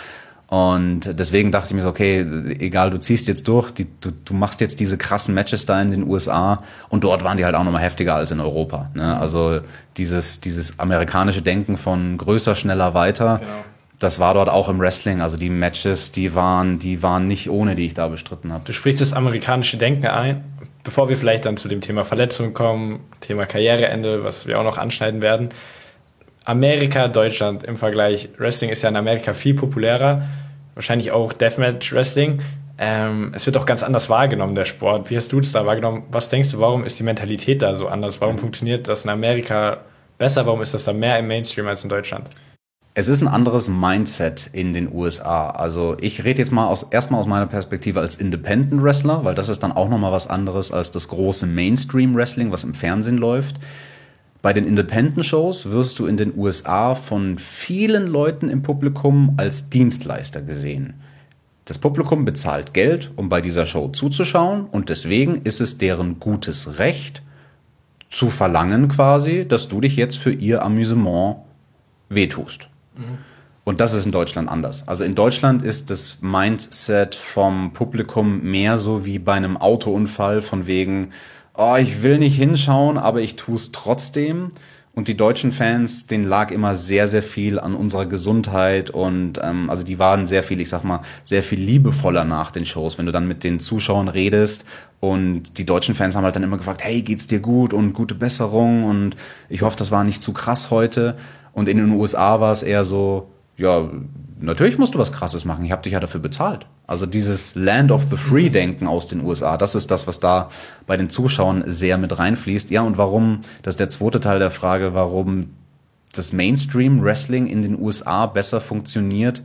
Und deswegen dachte ich mir so, okay, egal, du ziehst jetzt durch, die, du, du machst jetzt diese krassen Matches da in den U S A und dort waren die halt auch nochmal heftiger als in Europa. Ne? Also dieses, dieses amerikanische Denken von größer, schneller, weiter, genau. Das war dort auch im Wrestling. Also die Matches, die waren, die waren nicht ohne, die ich da bestritten habe. Du sprichst das amerikanische Denken ein. Bevor wir vielleicht dann zu dem Thema Verletzungen kommen, Thema Karriereende, was wir auch noch anschneiden werden. Amerika, Deutschland im Vergleich. Wrestling ist ja in Amerika viel populärer. Wahrscheinlich auch Deathmatch Wrestling. Ähm, es wird auch ganz anders wahrgenommen, der Sport. Wie hast du das da wahrgenommen? Was denkst du, warum ist die Mentalität da so anders? Warum funktioniert das in Amerika besser? Warum ist das da mehr im Mainstream als in Deutschland? Es ist ein anderes Mindset in den U S A. Also ich rede jetzt mal aus, erstmal aus meiner Perspektive als Independent Wrestler, weil das ist dann auch nochmal was anderes als das große Mainstream Wrestling, was im Fernsehen läuft. Bei den Independent-Shows wirst du in den U S A von vielen Leuten im Publikum als Dienstleister gesehen. Das Publikum bezahlt Geld, um bei dieser Show zuzuschauen und deswegen ist es deren gutes Recht zu verlangen quasi, dass du dich jetzt für ihr Amüsement wehtust. Mhm. Und das ist in Deutschland anders. Also in Deutschland ist das Mindset vom Publikum mehr so wie bei einem Autounfall von wegen, oh, ich will nicht hinschauen, aber ich tue es trotzdem. Und die deutschen Fans, denen lag immer sehr, sehr viel an unserer Gesundheit und ähm, also die waren sehr viel, ich sag mal, sehr viel liebevoller nach den Shows, wenn du dann mit den Zuschauern redest und die deutschen Fans haben halt dann immer gefragt, hey, geht's dir gut und gute Besserung und ich hoffe, das war nicht zu krass heute. Und in den U S A war es eher so, ja, natürlich musst du was Krasses machen, ich habe dich ja dafür bezahlt. Also dieses Land of the Free-Denken aus den U S A, das ist das, was da bei den Zuschauern sehr mit reinfließt. Ja, und warum, das ist der zweite Teil der Frage, warum das Mainstream-Wrestling in den U S A besser funktioniert.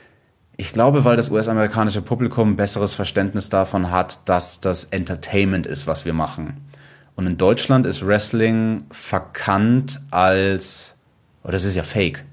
Ich glaube, weil das U S-amerikanische Publikum ein besseres Verständnis davon hat, dass das Entertainment ist, was wir machen. Und in Deutschland ist Wrestling verkannt als, oh, das ist ja Fake.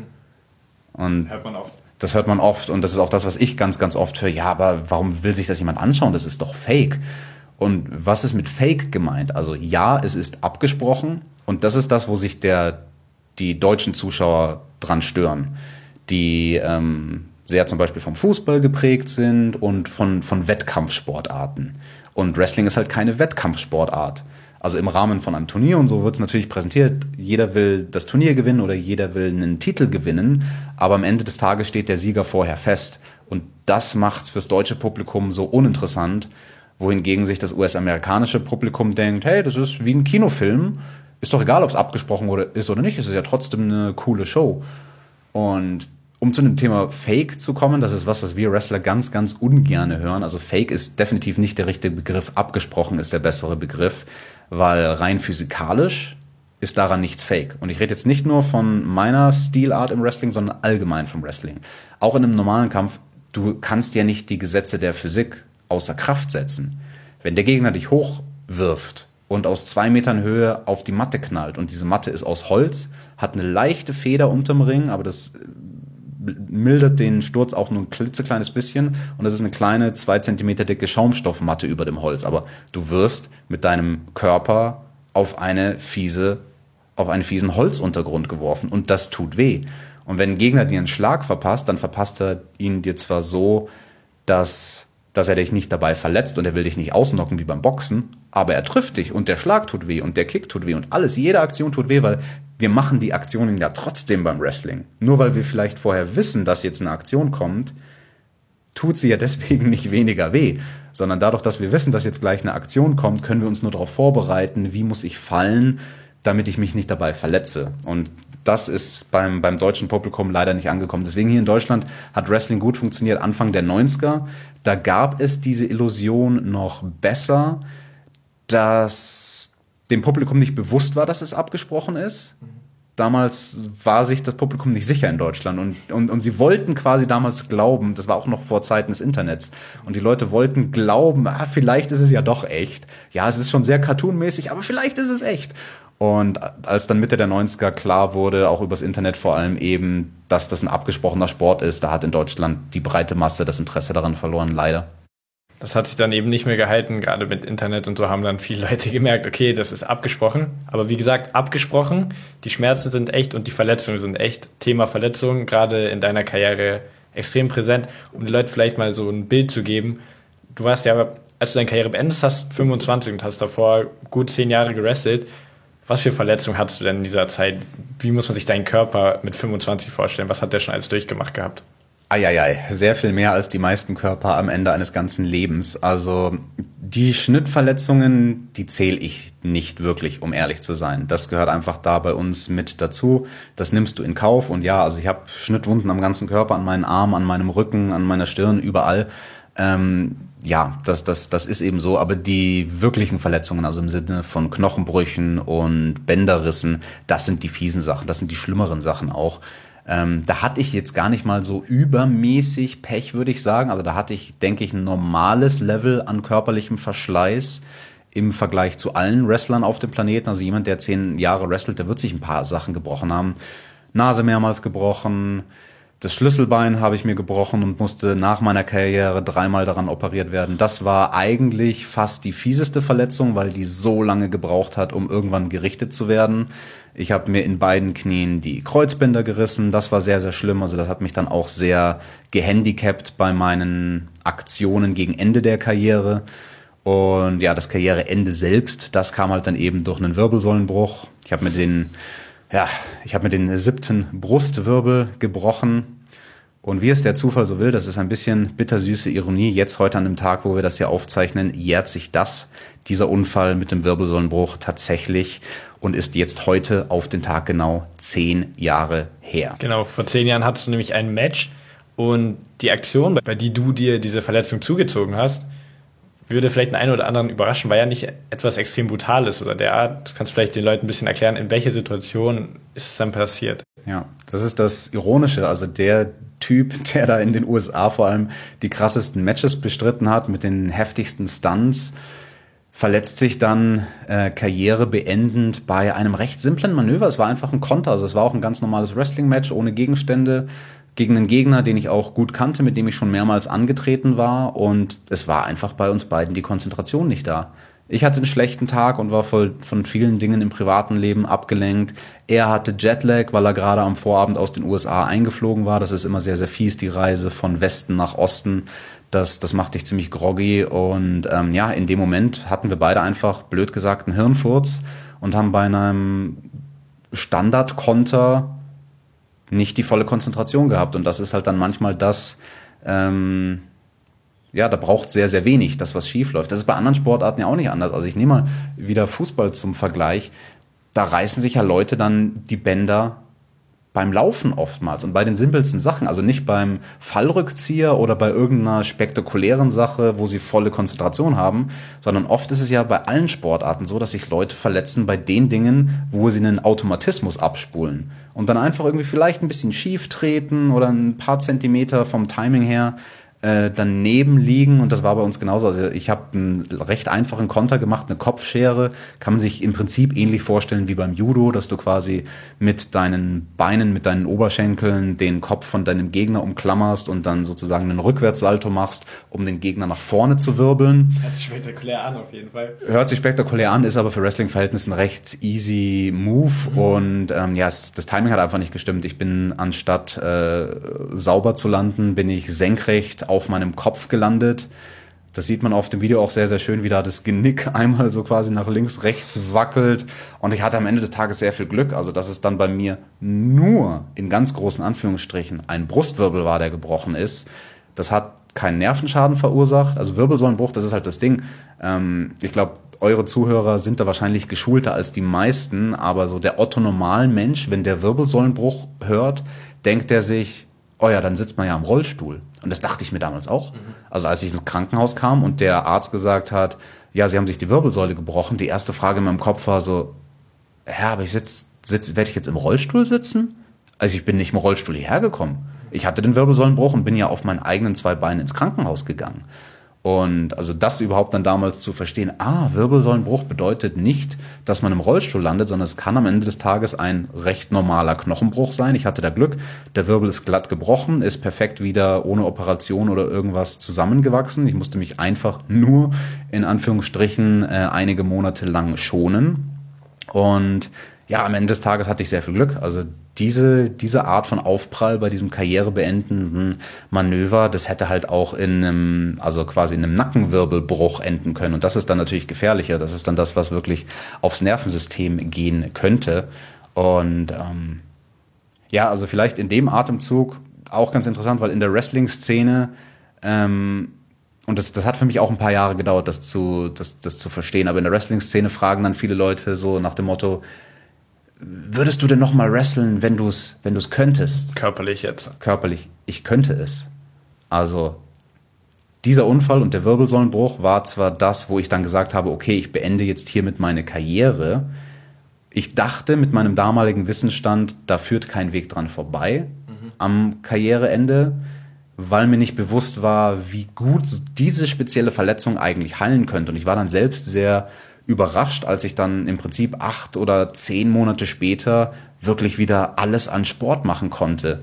Und hört man oft. Das hört man oft und das ist auch das, was ich ganz, ganz oft höre. Ja, aber warum will sich das jemand anschauen? Das ist doch Fake. Und was ist mit Fake gemeint? Also ja, es ist abgesprochen und das ist das, wo sich der, die deutschen Zuschauer dran stören, die ähm, sehr zum Beispiel vom Fußball geprägt sind und von, von Wettkampfsportarten. Und Wrestling ist halt keine Wettkampfsportart. Also im Rahmen von einem Turnier und so wird es natürlich präsentiert. Jeder will das Turnier gewinnen oder jeder will einen Titel gewinnen. Aber am Ende des Tages steht der Sieger vorher fest. Und das macht's fürs deutsche Publikum so uninteressant, wohingegen sich das U S-amerikanische Publikum denkt, hey, das ist wie ein Kinofilm. Ist doch egal, ob es abgesprochen ist oder nicht. Es ist ja trotzdem eine coole Show. Und um zu dem Thema Fake zu kommen, das ist was, was wir Wrestler ganz, ganz ungerne hören. Also Fake ist definitiv nicht der richtige Begriff. Abgesprochen ist der bessere Begriff. Weil rein physikalisch ist daran nichts fake. Und ich rede jetzt nicht nur von meiner Stilart im Wrestling, sondern allgemein vom Wrestling. Auch in einem normalen Kampf, du kannst ja nicht die Gesetze der Physik außer Kraft setzen. Wenn der Gegner dich hochwirft und aus zwei Metern Höhe auf die Matte knallt und diese Matte ist aus Holz, hat eine leichte Feder unterm Ring, aber das mildert den Sturz auch nur ein klitzekleines bisschen und das ist eine kleine, zwei Zentimeter dicke Schaumstoffmatte über dem Holz. Aber du wirst mit deinem Körper auf eine fiese, auf einen fiesen Holzuntergrund geworfen und das tut weh. Und wenn ein Gegner dir einen Schlag verpasst, dann verpasst er ihn dir zwar so, dass, dass er dich nicht dabei verletzt und er will dich nicht ausnocken wie beim Boxen, aber er trifft dich und der Schlag tut weh und der Kick tut weh und alles, jede Aktion tut weh, weil wir machen die Aktionen ja trotzdem beim Wrestling. Nur weil wir vielleicht vorher wissen, dass jetzt eine Aktion kommt, tut sie ja deswegen nicht weniger weh, sondern dadurch, dass wir wissen, dass jetzt gleich eine Aktion kommt, können wir uns nur darauf vorbereiten, wie muss ich fallen, damit ich mich nicht dabei verletze. Und das ist beim, beim deutschen Publikum leider nicht angekommen. Deswegen hier in Deutschland hat Wrestling gut funktioniert Anfang der neunziger. Da gab es diese Illusion noch besser, dass dem Publikum nicht bewusst war, dass es abgesprochen ist. Damals war sich das Publikum nicht sicher in Deutschland und, und, und sie wollten quasi damals glauben, das war auch noch vor Zeiten des Internets, und die Leute wollten glauben, ah, vielleicht ist es ja doch echt. Ja, es ist schon sehr cartoonmäßig, aber vielleicht ist es echt. Und als dann Mitte der neunziger klar wurde, auch übers Internet vor allem eben, dass das ein abgesprochener Sport ist, da hat in Deutschland die breite Masse das Interesse daran verloren, leider. Das hat sich dann eben nicht mehr gehalten, gerade mit Internet und so haben dann viele Leute gemerkt, okay, das ist abgesprochen. Aber wie gesagt, abgesprochen, die Schmerzen sind echt und die Verletzungen sind echt. Thema Verletzungen, gerade in deiner Karriere extrem präsent. Um den Leuten vielleicht mal so ein Bild zu geben, du warst ja, als du deine Karriere beendest hast, fünfundzwanzig und hast davor gut zehn Jahre gewrestelt. Was für Verletzungen hattest du denn in dieser Zeit? Wie muss man sich deinen Körper mit fünfundzwanzig vorstellen? Was hat der schon alles durchgemacht gehabt? Eieiei, sehr viel mehr als die meisten Körper am Ende eines ganzen Lebens. Also die Schnittverletzungen, die zähle ich nicht wirklich, um ehrlich zu sein. Das gehört einfach da bei uns mit dazu. Das nimmst du in Kauf. Und ja, also ich habe Schnittwunden am ganzen Körper, an meinen Armen, an meinem Rücken, an meiner Stirn, überall. Ähm, ja, das, das, das ist eben so. Aber die wirklichen Verletzungen, also im Sinne von Knochenbrüchen und Bänderrissen, das sind die fiesen Sachen, das sind die schlimmeren Sachen auch. Ähm, da hatte ich jetzt gar nicht mal so übermäßig Pech, würde ich sagen. Also da hatte ich, denke ich, ein normales Level an körperlichem Verschleiß im Vergleich zu allen Wrestlern auf dem Planeten. Also jemand, der zehn Jahre wrestelt, der wird sich ein paar Sachen gebrochen haben. Nase mehrmals gebrochen, das Schlüsselbein habe ich mir gebrochen und musste nach meiner Karriere dreimal daran operiert werden. Das war eigentlich fast die fieseste Verletzung, weil die so lange gebraucht hat, um irgendwann gerichtet zu werden. Ich habe mir in beiden Knien die Kreuzbänder gerissen. Das war sehr, sehr schlimm. Also das hat mich dann auch sehr gehandicapt bei meinen Aktionen gegen Ende der Karriere. Und ja, das Karriereende selbst, das kam halt dann eben durch einen Wirbelsäulenbruch. Ich habe mir den, ja, ich habe mir den siebten Brustwirbel gebrochen. Und wie es der Zufall so will, das ist ein bisschen bittersüße Ironie. Jetzt, heute an dem Tag, wo wir das hier aufzeichnen, jährt sich das, dieser Unfall mit dem Wirbelsäulenbruch tatsächlich und ist jetzt heute auf den Tag genau zehn Jahre her. Genau, vor zehn Jahren hattest du nämlich ein Match und die Aktion, bei die du dir diese Verletzung zugezogen hast, würde vielleicht einen oder anderen überraschen, weil ja nicht etwas extrem Brutales oder derart. Das kannst du vielleicht den Leuten ein bisschen erklären, in welcher Situation ist es dann passiert. Ja, das ist das Ironische. Also der Typ, der da in den U S A vor allem die krassesten Matches bestritten hat, mit den heftigsten Stunts, verletzt sich dann äh, karrierebeendend bei einem recht simplen Manöver. Es war einfach ein Konter. Also es war auch ein ganz normales Wrestling-Match ohne Gegenstände, gegen einen Gegner, den ich auch gut kannte, mit dem ich schon mehrmals angetreten war. Und es war einfach bei uns beiden die Konzentration nicht da. Ich hatte einen schlechten Tag und war voll von vielen Dingen im privaten Leben abgelenkt. Er hatte Jetlag, weil er gerade am Vorabend aus den U S A eingeflogen war. Das ist immer sehr, sehr fies, die Reise von Westen nach Osten. Das, das macht dich ziemlich groggy. Und ähm, ja, in dem Moment hatten wir beide einfach, blöd gesagt, einen Hirnfurz und haben bei einem Standardkonter nicht die volle Konzentration gehabt. Und das ist halt dann manchmal das, ähm, ja, da braucht sehr, sehr wenig, das, was schief läuft. Das ist bei anderen Sportarten ja auch nicht anders. Also ich nehme mal wieder Fußball zum Vergleich. Da reißen sich ja Leute dann die Bänder beim Laufen oftmals und bei den simpelsten Sachen. Also nicht beim Fallrückzieher oder bei irgendeiner spektakulären Sache, wo sie volle Konzentration haben, sondern oft ist es ja bei allen Sportarten so, dass sich Leute verletzen bei den Dingen, wo sie einen Automatismus abspulen und dann einfach irgendwie vielleicht ein bisschen schief treten oder ein paar Zentimeter vom Timing her äh, daneben liegen und das war bei uns genauso. Also ich habe einen recht einfachen Konter gemacht, eine Kopfschere, kann man sich im Prinzip ähnlich vorstellen wie beim Judo, dass du quasi mit deinen Beinen, mit deinen Oberschenkeln den Kopf von deinem Gegner umklammerst und dann sozusagen einen Rückwärtssalto machst, um den Gegner nach vorne zu wirbeln. Hört sich spektakulär an auf jeden Fall. Hört sich spektakulär an, ist aber für Wrestling-Verhältnisse ein recht easy Move mhm. und ähm, ja, es, das Timing hat einfach nicht gestimmt. Ich bin anstatt äh, sauber zu landen, bin ich senkrecht auf meinem Kopf gelandet. Das sieht man auf dem Video auch sehr, sehr schön, wie da das Genick einmal so quasi nach links, rechts wackelt. Und ich hatte am Ende des Tages sehr viel Glück. Also, dass es dann bei mir nur in ganz großen Anführungsstrichen ein Brustwirbel war, der gebrochen ist. Das hat keinen Nervenschaden verursacht. Also Wirbelsäulenbruch, das ist halt das Ding. Ähm, ich glaube, eure Zuhörer sind da wahrscheinlich geschulter als die meisten. Aber so der Otto-Normal-Mensch, wenn der Wirbelsäulenbruch hört, denkt er sich, oh ja, dann sitzt man ja im Rollstuhl. Und das dachte ich mir damals auch. Mhm. Also als ich ins Krankenhaus kam und der Arzt gesagt hat, ja, sie haben sich die Wirbelsäule gebrochen, die erste Frage in meinem Kopf war so, ja, aber ich sitz, sitz, werde ich jetzt im Rollstuhl sitzen? Also ich bin nicht im Rollstuhl hierher gekommen. Ich hatte den Wirbelsäulenbruch und bin ja auf meinen eigenen zwei Beinen ins Krankenhaus gegangen. Und also das überhaupt dann damals zu verstehen, ah, Wirbelsäulenbruch bedeutet nicht, dass man im Rollstuhl landet, sondern es kann am Ende des Tages ein recht normaler Knochenbruch sein. Ich hatte da Glück, der Wirbel ist glatt gebrochen, ist perfekt wieder ohne Operation oder irgendwas zusammengewachsen. Ich musste mich einfach nur in Anführungsstrichen äh, einige Monate lang schonen. Und ja, am Ende des Tages hatte ich sehr viel Glück. Also diese, diese Art von Aufprall bei diesem karrierebeendenden Manöver, das hätte halt auch in einem, also quasi in einem Nackenwirbelbruch enden können. Und das ist dann natürlich gefährlicher. Das ist dann das, was wirklich aufs Nervensystem gehen könnte. Und ähm, ja, also vielleicht in dem Atemzug auch ganz interessant, weil in der Wrestling-Szene ähm, und das, das hat für mich auch ein paar Jahre gedauert, das zu, das, das zu verstehen. Aber in der Wrestling-Szene fragen dann viele Leute so nach dem Motto, würdest du denn noch mal wrestlen, wenn du es wenn du es könntest? Körperlich jetzt. Körperlich. Ich könnte es. Also dieser Unfall und der Wirbelsäulenbruch war zwar das, wo ich dann gesagt habe, okay, ich beende jetzt hiermit meine Karriere. Ich dachte mit meinem damaligen Wissensstand, da führt kein Weg dran vorbei mhm. am Karriereende, weil mir nicht bewusst war, wie gut diese spezielle Verletzung eigentlich heilen könnte. Und ich war dann selbst sehr überrascht, als ich dann im Prinzip acht oder zehn Monate später wirklich wieder alles an Sport machen konnte.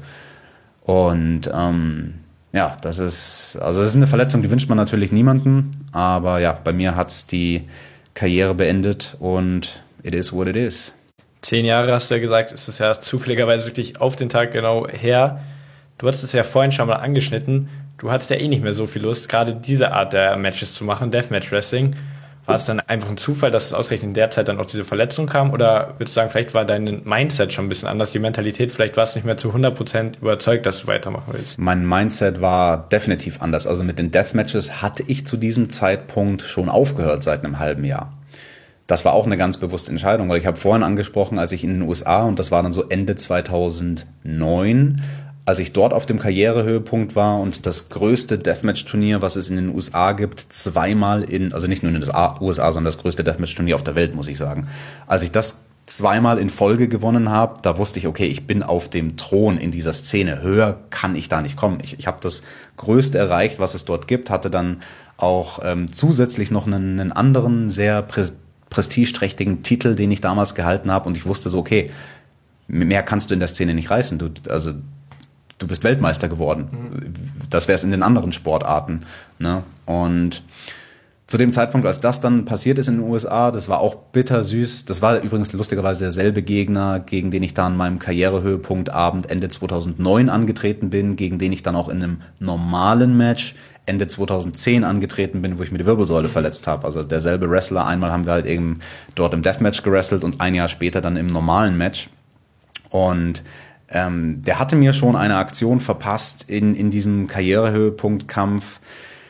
Und ähm, ja, das ist, also das ist eine Verletzung, die wünscht man natürlich niemandem, aber ja, bei mir hat es die Karriere beendet und it is what it is. Zehn Jahre hast du ja gesagt, ist es ja zufälligerweise wirklich auf den Tag genau her. Du hattest es ja vorhin schon mal angeschnitten, du hattest ja eh nicht mehr so viel Lust, gerade diese Art der Matches zu machen, Deathmatch-Wrestling. War es dann einfach ein Zufall, dass es ausgerechnet in der Zeit dann auch diese Verletzung kam? Oder würdest du sagen, vielleicht war dein Mindset schon ein bisschen anders, die Mentalität, vielleicht warst du nicht mehr zu hundert Prozent überzeugt, dass du weitermachen willst? Mein Mindset war definitiv anders. Also mit den Deathmatches hatte ich zu diesem Zeitpunkt schon aufgehört seit einem halben Jahr. Das war auch eine ganz bewusste Entscheidung, weil ich habe vorhin angesprochen, als ich in den U S A, und das war dann so Ende zweitausendneun, als ich dort auf dem Karrierehöhepunkt war und das größte Deathmatch-Turnier, was es in den U S A gibt, zweimal in, also nicht nur in den U S A, sondern das größte Deathmatch-Turnier auf der Welt, muss ich sagen. Als ich das zweimal in Folge gewonnen habe, da wusste ich, okay, ich bin auf dem Thron in dieser Szene. Höher kann ich da nicht kommen. Ich, ich habe das Größte erreicht, was es dort gibt, hatte dann auch ähm, zusätzlich noch einen, einen anderen, sehr prä- prestigeträchtigen Titel, den ich damals gehalten habe, und ich wusste so, okay, mehr kannst du in der Szene nicht reißen. Du, also du bist Weltmeister geworden. Mhm. Das wäre es in den anderen Sportarten. Ne? Und zu dem Zeitpunkt, als das dann passiert ist in den U S A, das war auch bittersüß. Das war übrigens lustigerweise derselbe Gegner, gegen den ich dann an meinem Karrierehöhepunkt Abend Ende zweitausendneun angetreten bin, gegen den ich dann auch in einem normalen Match Ende zweitausendzehn angetreten bin, wo ich mir die Wirbelsäule verletzt habe. Also derselbe Wrestler. Einmal haben wir halt eben dort im Deathmatch gewrestelt und ein Jahr später dann im normalen Match. Und Ähm, der hatte mir schon eine Aktion verpasst in, in diesem Karrierehöhepunktkampf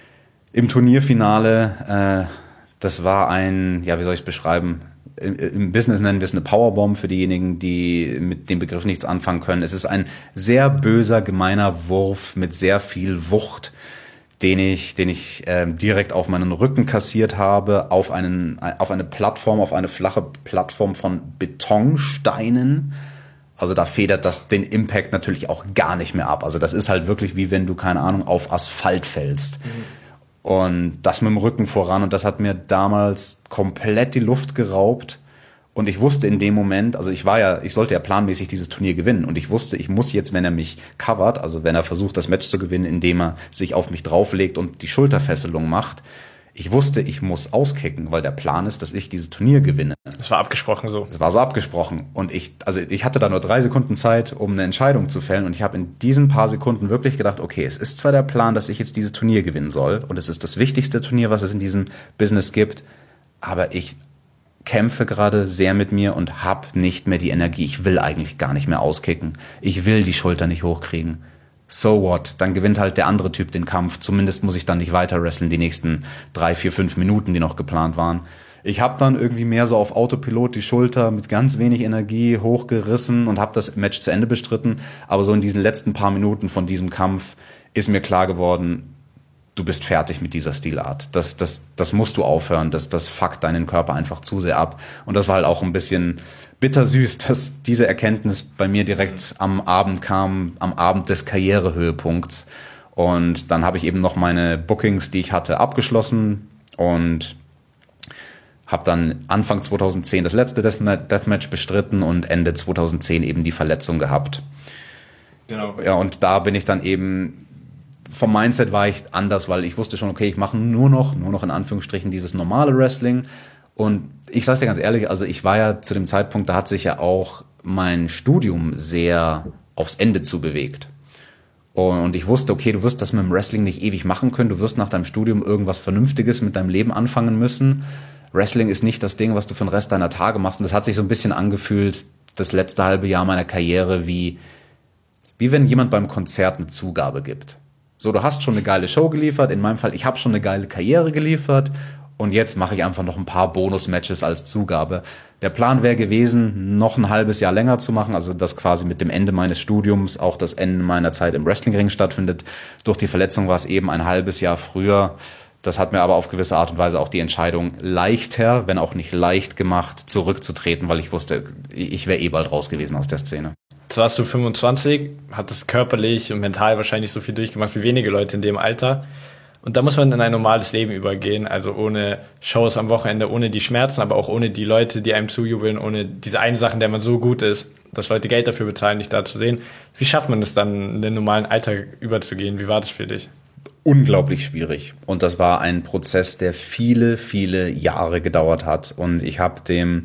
im Turnierfinale. Äh, das war ein, ja, wie soll ich es beschreiben? Im, Im Business nennen wir es eine Powerbomb für diejenigen, die mit dem Begriff nichts anfangen können. Es ist ein sehr böser, gemeiner Wurf mit sehr viel Wucht, den ich, den ich äh, direkt auf meinen Rücken kassiert habe, auf einen, auf eine Plattform, auf eine flache Plattform von Betonsteinen. Also da federt das den Impact natürlich auch gar nicht mehr ab. Also das ist halt wirklich wie wenn du, keine Ahnung, auf Asphalt fällst. Mhm. Und das mit dem Rücken voran. Und das hat mir damals komplett die Luft geraubt. Und ich wusste in dem Moment, also ich war ja, ich sollte ja planmäßig dieses Turnier gewinnen. Und ich wusste, ich muss jetzt, wenn er mich covert, also wenn er versucht, das Match zu gewinnen, indem er sich auf mich drauflegt und die Schulterfesselung macht, ich wusste, ich muss auskicken, weil der Plan ist, dass ich dieses Turnier gewinne. Das war abgesprochen so. Das war so abgesprochen. Und ich, also ich hatte da nur drei Sekunden Zeit, um eine Entscheidung zu fällen. Und ich habe in diesen paar Sekunden wirklich gedacht, okay, es ist zwar der Plan, dass ich jetzt dieses Turnier gewinnen soll. Und es ist das wichtigste Turnier, was es in diesem Business gibt. Aber ich kämpfe gerade sehr mit mir und habe nicht mehr die Energie. Ich will eigentlich gar nicht mehr auskicken. Ich will die Schulter nicht hochkriegen. So what? Dann gewinnt halt der andere Typ den Kampf. Zumindest muss ich dann nicht weiter wrestlen die nächsten drei, vier, fünf Minuten, die noch geplant waren. Ich habe dann irgendwie mehr so auf Autopilot die Schulter mit ganz wenig Energie hochgerissen und habe das Match zu Ende bestritten. Aber so in diesen letzten paar Minuten von diesem Kampf ist mir klar geworden, du bist fertig mit dieser Stilart. Das, das, das musst du aufhören. Das, das fuckt deinen Körper einfach zu sehr ab. Und das war halt auch ein bisschen bittersüß, dass diese Erkenntnis bei mir direkt am Abend kam, am Abend des Karrierehöhepunkts. Und dann habe ich eben noch meine Bookings, die ich hatte, abgeschlossen und habe dann Anfang zweitausendzehn das letzte Deathmatch bestritten und Ende zweitausendzehn eben die Verletzung gehabt. Genau. Ja, und da bin ich dann eben, vom Mindset war ich anders, weil ich wusste schon, okay, ich mache nur noch, nur noch in Anführungsstrichen dieses normale Wrestling. Und ich sag's dir ganz ehrlich, also ich war ja zu dem Zeitpunkt, da hat sich ja auch mein Studium sehr aufs Ende zu bewegt. Und ich wusste, okay, du wirst das mit dem Wrestling nicht ewig machen können, du wirst nach deinem Studium irgendwas Vernünftiges mit deinem Leben anfangen müssen. Wrestling ist nicht das Ding, was du für den Rest deiner Tage machst. Und das hat sich so ein bisschen angefühlt, das letzte halbe Jahr meiner Karriere, wie, wie wenn jemand beim Konzert eine Zugabe gibt. So, du hast schon eine geile Show geliefert, in meinem Fall, ich habe schon eine geile Karriere geliefert und jetzt mache ich einfach noch ein paar Bonus-Matches als Zugabe. Der Plan wäre gewesen, noch ein halbes Jahr länger zu machen, also dass quasi mit dem Ende meines Studiums auch das Ende meiner Zeit im Wrestlingring stattfindet. Durch die Verletzung war es eben ein halbes Jahr früher. Das hat mir aber auf gewisse Art und Weise auch die Entscheidung leichter, wenn auch nicht leicht gemacht, zurückzutreten, weil ich wusste, ich wäre eh bald raus gewesen aus der Szene. Jetzt warst du fünfundzwanzig, hattest körperlich und mental wahrscheinlich so viel durchgemacht wie wenige Leute in dem Alter. Und da muss man in ein normales Leben übergehen, also ohne Shows am Wochenende, ohne die Schmerzen, aber auch ohne die Leute, die einem zujubeln, ohne diese eine Sache, in der man so gut ist, dass Leute Geld dafür bezahlen, dich da zu sehen. Wie schafft man es dann, in den normalen Alltag überzugehen? Wie war das für dich? Unglaublich schwierig. Und das war ein Prozess, der viele, viele Jahre gedauert hat. Und ich habe dem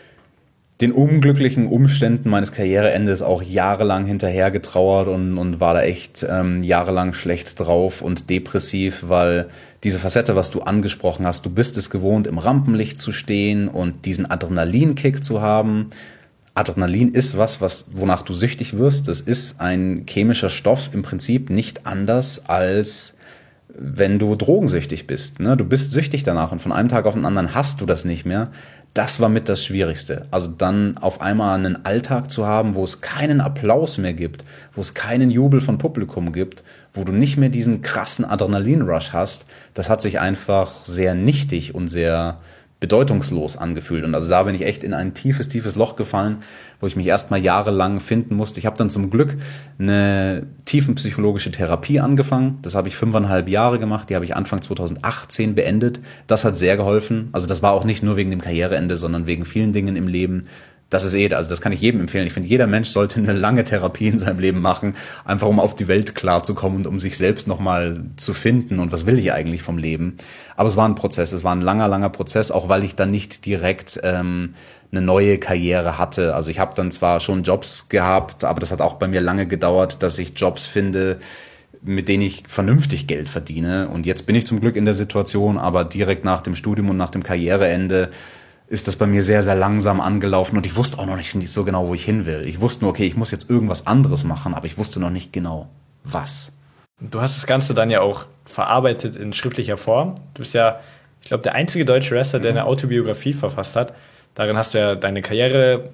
den unglücklichen Umständen meines Karriereendes auch jahrelang hinterher getrauert und, und war da echt ähm, jahrelang schlecht drauf und depressiv, weil diese Facette, was du angesprochen hast, du bist es gewohnt, im Rampenlicht zu stehen und diesen Adrenalinkick zu haben. Adrenalin ist was, was, wonach du süchtig wirst. Es ist ein chemischer Stoff, im Prinzip nicht anders als wenn du drogensüchtig bist. Ne? Du bist süchtig danach und von einem Tag auf den anderen hast du das nicht mehr. Das war mit das Schwierigste. Also dann auf einmal einen Alltag zu haben, wo es keinen Applaus mehr gibt, wo es keinen Jubel von Publikum gibt, wo du nicht mehr diesen krassen Adrenalin-Rush hast, das hat sich einfach sehr nichtig und sehr bedeutungslos angefühlt. Und also da bin ich echt in ein tiefes, tiefes Loch gefallen, wo ich mich erstmal jahrelang finden musste. Ich habe dann zum Glück eine tiefenpsychologische Therapie angefangen. Das habe ich fünfeinhalb Jahre gemacht. Die habe ich Anfang zweitausendachtzehn beendet. Das hat sehr geholfen. Also das war auch nicht nur wegen dem Karriereende, sondern wegen vielen Dingen im Leben. Das ist eh, also das kann ich jedem empfehlen. Ich finde, jeder Mensch sollte eine lange Therapie in seinem Leben machen, einfach um auf die Welt klarzukommen und um sich selbst nochmal zu finden und was will ich eigentlich vom Leben. Aber es war ein Prozess, es war ein langer, langer Prozess, auch weil ich dann nicht direkt ähm, eine neue Karriere hatte. Also ich habe dann zwar schon Jobs gehabt, aber das hat auch bei mir lange gedauert, dass ich Jobs finde, mit denen ich vernünftig Geld verdiene. Und jetzt bin ich zum Glück in der Situation, aber direkt nach dem Studium und nach dem Karriereende ist das bei mir sehr, sehr langsam angelaufen und ich wusste auch noch nicht so genau, wo ich hin will. Ich wusste nur, okay, ich muss jetzt irgendwas anderes machen, aber ich wusste noch nicht genau, was. Du hast das Ganze dann ja auch verarbeitet in schriftlicher Form. Du bist ja, ich glaube, der einzige deutsche Wrestler, der eine Autobiografie verfasst hat. Darin hast du ja deine Karriere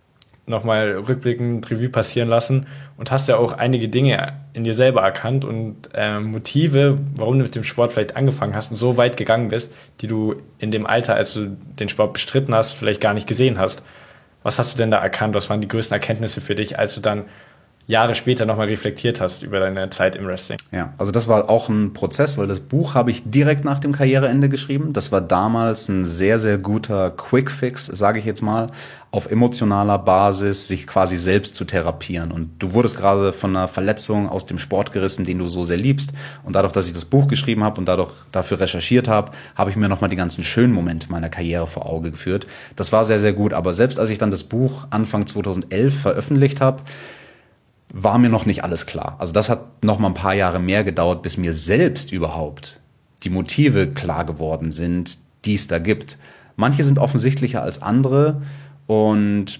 nochmal rückblickend Revue passieren lassen und hast ja auch einige Dinge in dir selber erkannt und äh, Motive, warum du mit dem Sport vielleicht angefangen hast und so weit gegangen bist, die du in dem Alter, als du den Sport bestritten hast, vielleicht gar nicht gesehen hast. Was hast du denn da erkannt? Was waren die größten Erkenntnisse für dich, als du dann Jahre später nochmal reflektiert hast über deine Zeit im Wrestling? Ja, also das war auch ein Prozess, weil das Buch habe ich direkt nach dem Karriereende geschrieben. Das war damals ein sehr, sehr guter Quick-Fix, sage ich jetzt mal, auf emotionaler Basis sich quasi selbst zu therapieren. Und du wurdest gerade von einer Verletzung aus dem Sport gerissen, den du so sehr liebst. Und dadurch, dass ich das Buch geschrieben habe und dadurch dafür recherchiert habe, habe ich mir nochmal die ganzen schönen Momente meiner Karriere vor Auge geführt. Das war sehr, sehr gut. Aber selbst als ich dann das Buch Anfang zweitausendelf veröffentlicht habe, war mir noch nicht alles klar. Also das hat noch mal ein paar Jahre mehr gedauert, bis mir selbst überhaupt die Motive klar geworden sind, die es da gibt. Manche sind offensichtlicher als andere und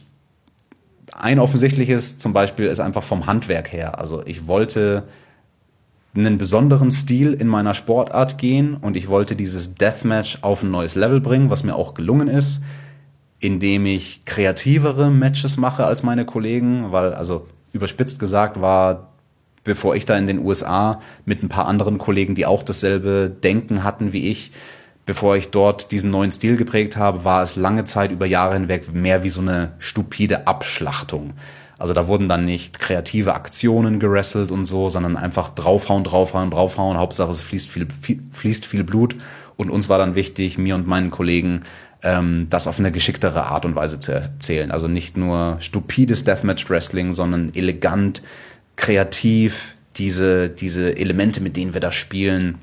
ein offensichtliches zum Beispiel ist einfach vom Handwerk her. Also ich wollte einen besonderen Stil in meiner Sportart gehen und ich wollte dieses Deathmatch auf ein neues Level bringen, was mir auch gelungen ist, indem ich kreativere Matches mache als meine Kollegen, weil also überspitzt gesagt war, bevor ich da in den U S A mit ein paar anderen Kollegen, die auch dasselbe Denken hatten wie ich, bevor ich dort diesen neuen Stil geprägt habe, war es lange Zeit über Jahre hinweg mehr wie so eine stupide Abschlachtung. Also da wurden dann nicht kreative Aktionen gewrestelt und so, sondern einfach draufhauen, draufhauen, draufhauen. Hauptsache es fließt viel, viel, fließt viel Blut. Und uns war dann wichtig, mir und meinen Kollegen, das auf eine geschicktere Art und Weise zu erzählen. Also nicht nur stupides Deathmatch-Wrestling, sondern elegant, kreativ, diese, diese Elemente, mit denen wir da spielen,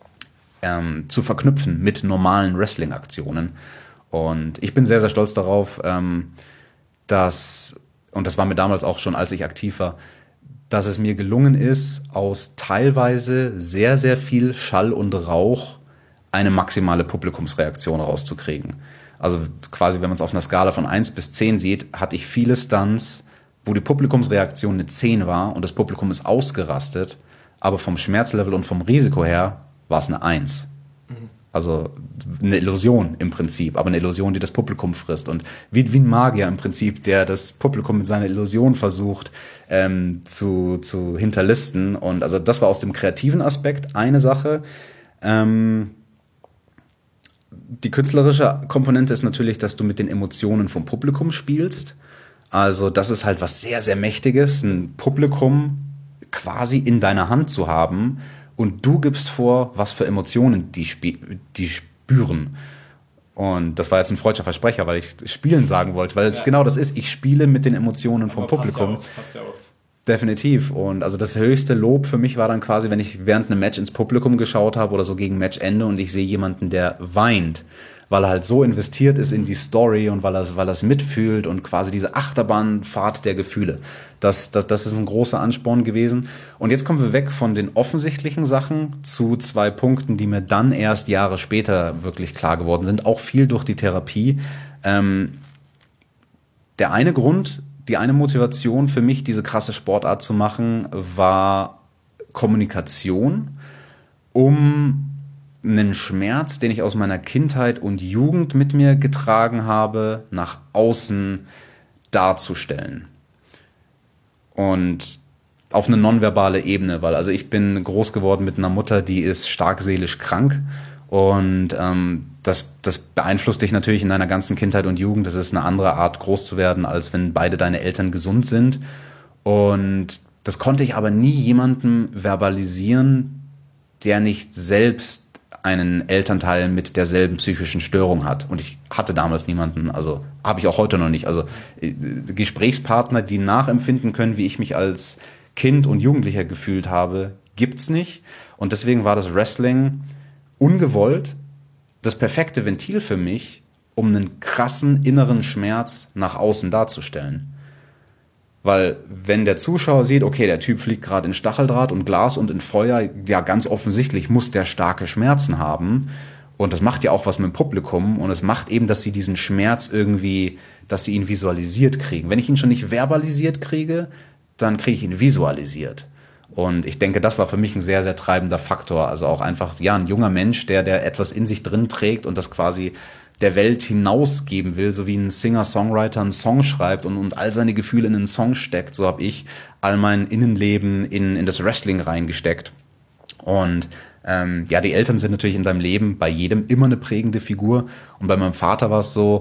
ähm, zu verknüpfen mit normalen Wrestling-Aktionen. Und ich bin sehr, sehr stolz darauf, ähm, dass, und das war mir damals auch schon, als ich aktiv war, dass es mir gelungen ist, aus teilweise sehr, sehr viel Schall und Rauch eine maximale Publikumsreaktion rauszukriegen. Also quasi, wenn man es auf einer Skala von eins bis zehn sieht, hatte ich viele Stunts, wo die Publikumsreaktion eine zehn war und das Publikum ist ausgerastet, aber vom Schmerzlevel und vom Risiko her war es eine eins. Mhm. Also eine Illusion im Prinzip, aber eine Illusion, die das Publikum frisst. Und wie, wie ein Magier im Prinzip, der das Publikum mit seiner Illusion versucht ähm, zu, zu hinterlisten. Und also das war aus dem kreativen Aspekt eine Sache. Ähm, Die künstlerische Komponente ist natürlich, dass du mit den Emotionen vom Publikum spielst. Also das ist halt was sehr, sehr Mächtiges, ein Publikum quasi in deiner Hand zu haben und du gibst vor, was für Emotionen die, sp- die spüren. Und das war jetzt ein freudscher Versprecher, weil ich spielen sagen wollte, weil es ja genau das ist. Ich spiele mit den Emotionen vom Aber Publikum. Passt ja auch, passt ja auch. Definitiv. Und also das höchste Lob für mich war dann quasi, wenn ich während einem Match ins Publikum geschaut habe oder so gegen Matchende und ich sehe jemanden, der weint, weil er halt so investiert ist in die Story und weil er weil er es mitfühlt und quasi diese Achterbahnfahrt der Gefühle. Das, das, das ist ein großer Ansporn gewesen. Und jetzt kommen wir weg von den offensichtlichen Sachen zu zwei Punkten, die mir dann erst Jahre später wirklich klar geworden sind, auch viel durch die Therapie. Ähm, der eine Grund, Die eine Motivation für mich, diese krasse Sportart zu machen, war Kommunikation, um einen Schmerz, den ich aus meiner Kindheit und Jugend mit mir getragen habe, nach außen darzustellen. Und auf eine nonverbale Ebene, weil also ich bin groß geworden mit einer Mutter, die ist stark seelisch krank. Und ähm, das, das beeinflusst dich natürlich in deiner ganzen Kindheit und Jugend. Das ist eine andere Art, groß zu werden, als wenn beide deine Eltern gesund sind. Und das konnte ich aber nie jemandem verbalisieren, der nicht selbst einen Elternteil mit derselben psychischen Störung hat. Und ich hatte damals niemanden, also habe ich auch heute noch nicht. Also äh, Gesprächspartner, die nachempfinden können, wie ich mich als Kind und Jugendlicher gefühlt habe, gibt's nicht. Und deswegen war das Wrestling ungewollt das perfekte Ventil für mich, um einen krassen inneren Schmerz nach außen darzustellen. Weil wenn der Zuschauer sieht, okay, der Typ fliegt gerade in Stacheldraht und Glas und in Feuer, ja ganz offensichtlich muss der starke Schmerzen haben. Und das macht ja auch was mit dem Publikum. Und es macht eben, dass sie diesen Schmerz irgendwie, dass sie ihn visualisiert kriegen. Wenn ich ihn schon nicht verbalisiert kriege, dann kriege ich ihn visualisiert. Und ich denke, das war für mich ein sehr, sehr treibender Faktor. Also auch einfach, ja, ein junger Mensch, der, der etwas in sich drin trägt und das quasi der Welt hinausgeben will, so wie ein Singer-Songwriter einen Song schreibt und, und all seine Gefühle in einen Song steckt. So habe ich all mein Innenleben in, in das Wrestling reingesteckt. Und ähm, ja, die Eltern sind natürlich in deinem Leben bei jedem immer eine prägende Figur. Und bei meinem Vater war es so,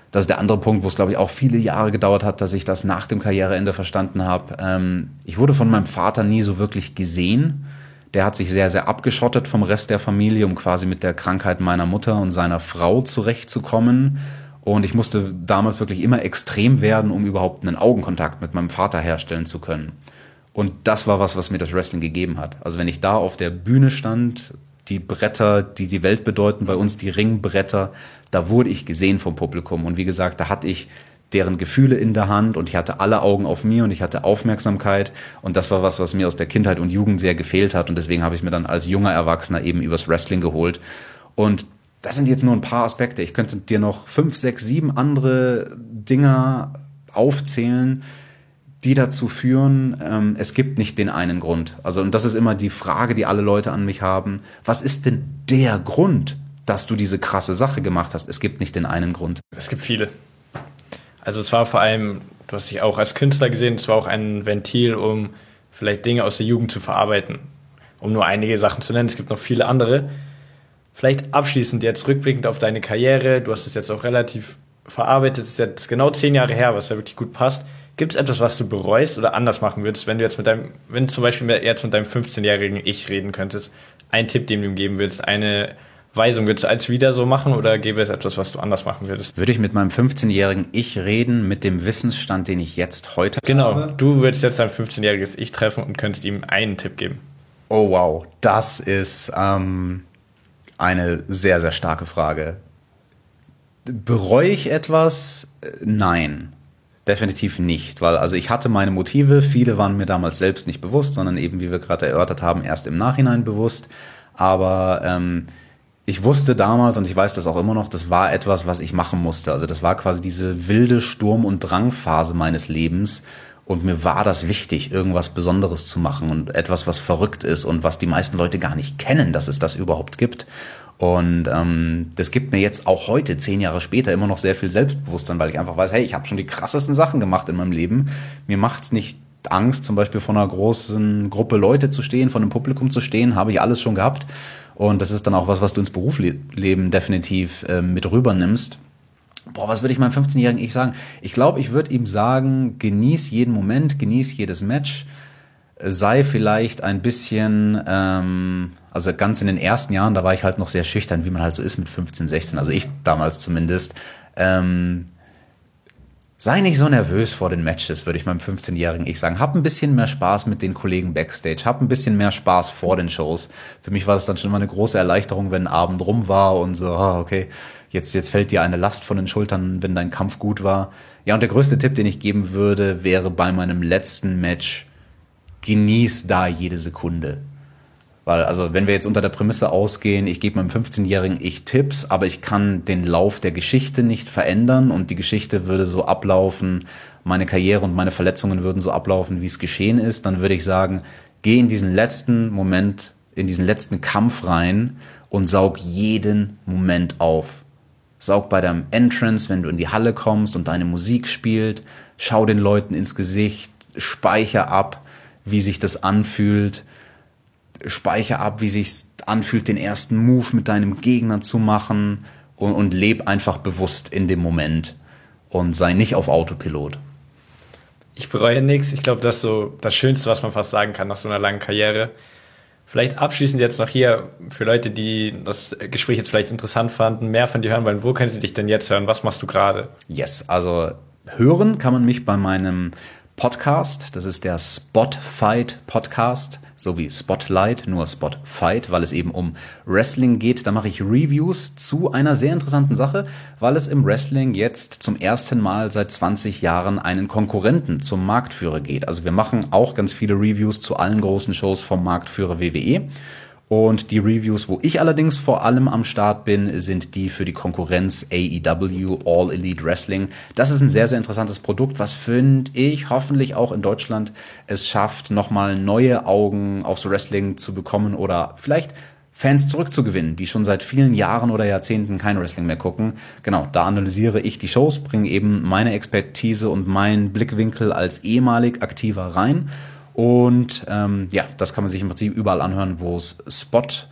Das ist der andere Punkt, wo es, glaube ich, auch viele Jahre gedauert hat, dass ich das nach dem Karriereende verstanden habe. Ähm, ich wurde von meinem Vater nie so wirklich gesehen. Der hat sich sehr, sehr abgeschottet vom Rest der Familie, um quasi mit der Krankheit meiner Mutter und seiner Frau zurechtzukommen. Und ich musste damals wirklich immer extrem werden, um überhaupt einen Augenkontakt mit meinem Vater herstellen zu können. Und das war was, was mir das Wrestling gegeben hat. Also wenn ich da auf der Bühne stand, die Bretter, die die Welt bedeuten, bei uns die Ringbretter, da wurde ich gesehen vom Publikum. Und wie gesagt, da hatte ich deren Gefühle in der Hand und ich hatte alle Augen auf mir und ich hatte Aufmerksamkeit. Und das war was, was mir aus der Kindheit und Jugend sehr gefehlt hat. Und deswegen habe ich mir dann als junger Erwachsener eben übers Wrestling geholt. Und das sind jetzt nur ein paar Aspekte. Ich könnte dir noch fünf, sechs, sieben andere Dinger aufzählen, die dazu führen, ähm, es gibt nicht den einen Grund. Also, und das ist immer die Frage, die alle Leute an mich haben. Was ist denn der Grund, dass du diese krasse Sache gemacht hast? Es gibt nicht den einen Grund. Es gibt viele. Also es war vor allem, du hast dich auch als Künstler gesehen, es war auch ein Ventil, um vielleicht Dinge aus der Jugend zu verarbeiten. Um nur einige Sachen zu nennen, es gibt noch viele andere. Vielleicht abschließend jetzt rückblickend auf deine Karriere, du hast es jetzt auch relativ verarbeitet, es ist jetzt genau zehn Jahre her, was da wirklich gut passt. Gibt es etwas, was du bereust oder anders machen würdest, wenn du jetzt mit deinem, wenn du zum Beispiel jetzt mit deinem fünfzehnjährigen Ich reden könntest, ein Tipp, den du ihm geben würdest, eine Weisung, würdest du als wieder so machen oder gäbe es etwas, was du anders machen würdest? Würde ich mit meinem fünfzehnjährigen Ich reden, mit dem Wissensstand, den ich jetzt heute genau, habe? Genau, du würdest jetzt dein fünfzehnjähriges Ich treffen und könntest ihm einen Tipp geben. Oh wow, das ist ähm, eine sehr, sehr starke Frage. Bereue ich etwas? Nein. Definitiv nicht, weil also ich hatte meine Motive, viele waren mir damals selbst nicht bewusst, sondern eben, wie wir gerade erörtert haben, erst im Nachhinein bewusst. Aber ähm, ich wusste damals und ich weiß das auch immer noch, das war etwas, was ich machen musste. Also das war quasi diese wilde Sturm- und Drangphase meines Lebens und mir war das wichtig, irgendwas Besonderes zu machen und etwas, was verrückt ist und was die meisten Leute gar nicht kennen, dass es das überhaupt gibt. Und ähm, das gibt mir jetzt auch heute, zehn Jahre später, immer noch sehr viel Selbstbewusstsein, weil ich einfach weiß, hey, ich habe schon die krassesten Sachen gemacht in meinem Leben. Mir macht's nicht Angst, zum Beispiel vor einer großen Gruppe Leute zu stehen, vor einem Publikum zu stehen, habe ich alles schon gehabt. Und das ist dann auch was, was du ins Berufsleben definitiv äh, mit rübernimmst. Boah, was würde ich meinem fünfzehnjährigen Ich sagen? Ich glaube, ich würde ihm sagen, genieß jeden Moment, genieß jedes Match, sei vielleicht ein bisschen, ähm, also ganz in den ersten Jahren, da war ich halt noch sehr schüchtern, wie man halt so ist mit fünfzehn, sechzehn, also ich damals zumindest. Ähm, sei nicht so nervös vor den Matches, würde ich meinem fünfzehnjährigen Ich sagen. Hab ein bisschen mehr Spaß mit den Kollegen Backstage, hab ein bisschen mehr Spaß vor den Shows. Für mich war das dann schon immer eine große Erleichterung, wenn ein Abend rum war und so, oh, okay, jetzt, jetzt fällt dir eine Last von den Schultern, wenn dein Kampf gut war. Ja, und der größte Tipp, den ich geben würde, wäre bei meinem letzten Match, genieß da jede Sekunde. Weil, also, wenn wir jetzt unter der Prämisse ausgehen, ich gebe meinem fünfzehnjährigen Ich Tipps, aber ich kann den Lauf der Geschichte nicht verändern und die Geschichte würde so ablaufen, meine Karriere und meine Verletzungen würden so ablaufen, wie es geschehen ist, dann würde ich sagen, geh in diesen letzten Moment, in diesen letzten Kampf rein und saug jeden Moment auf. Saug bei deinem Entrance, wenn du in die Halle kommst und deine Musik spielt, schau den Leuten ins Gesicht, speicher ab, wie sich das anfühlt, speicher ab, wie sich anfühlt, den ersten Move mit deinem Gegner zu machen und, und leb einfach bewusst in dem Moment und sei nicht auf Autopilot. Ich bereue nichts. Ich glaube, das ist so das Schönste, was man fast sagen kann nach so einer langen Karriere. Vielleicht abschließend jetzt noch hier für Leute, die das Gespräch jetzt vielleicht interessant fanden, mehr von dir hören wollen. Wo können sie dich denn jetzt hören? Was machst du gerade? Yes, also hören kann man mich bei meinem Podcast, das ist der Spotfight Podcast, so wie Spotlight, nur Spotfight, weil es eben um Wrestling geht. Da mache ich Reviews zu einer sehr interessanten Sache, weil es im Wrestling jetzt zum ersten Mal seit zwanzig Jahren einen Konkurrenten zum Marktführer geht. Also wir machen auch ganz viele Reviews zu allen großen Shows vom Marktführer W W E. Und die Reviews, wo ich allerdings vor allem am Start bin, sind die für die Konkurrenz A E W, All Elite Wrestling. Das ist ein sehr, sehr interessantes Produkt, was, finde ich, hoffentlich auch in Deutschland es schafft, nochmal neue Augen aufs Wrestling zu bekommen oder vielleicht Fans zurückzugewinnen, die schon seit vielen Jahren oder Jahrzehnten kein Wrestling mehr gucken. Genau, da analysiere ich die Shows, bringe eben meine Expertise und meinen Blickwinkel als ehemalig Aktiver rein. Und ähm, ja, das kann man sich im Prinzip überall anhören, wo es Spot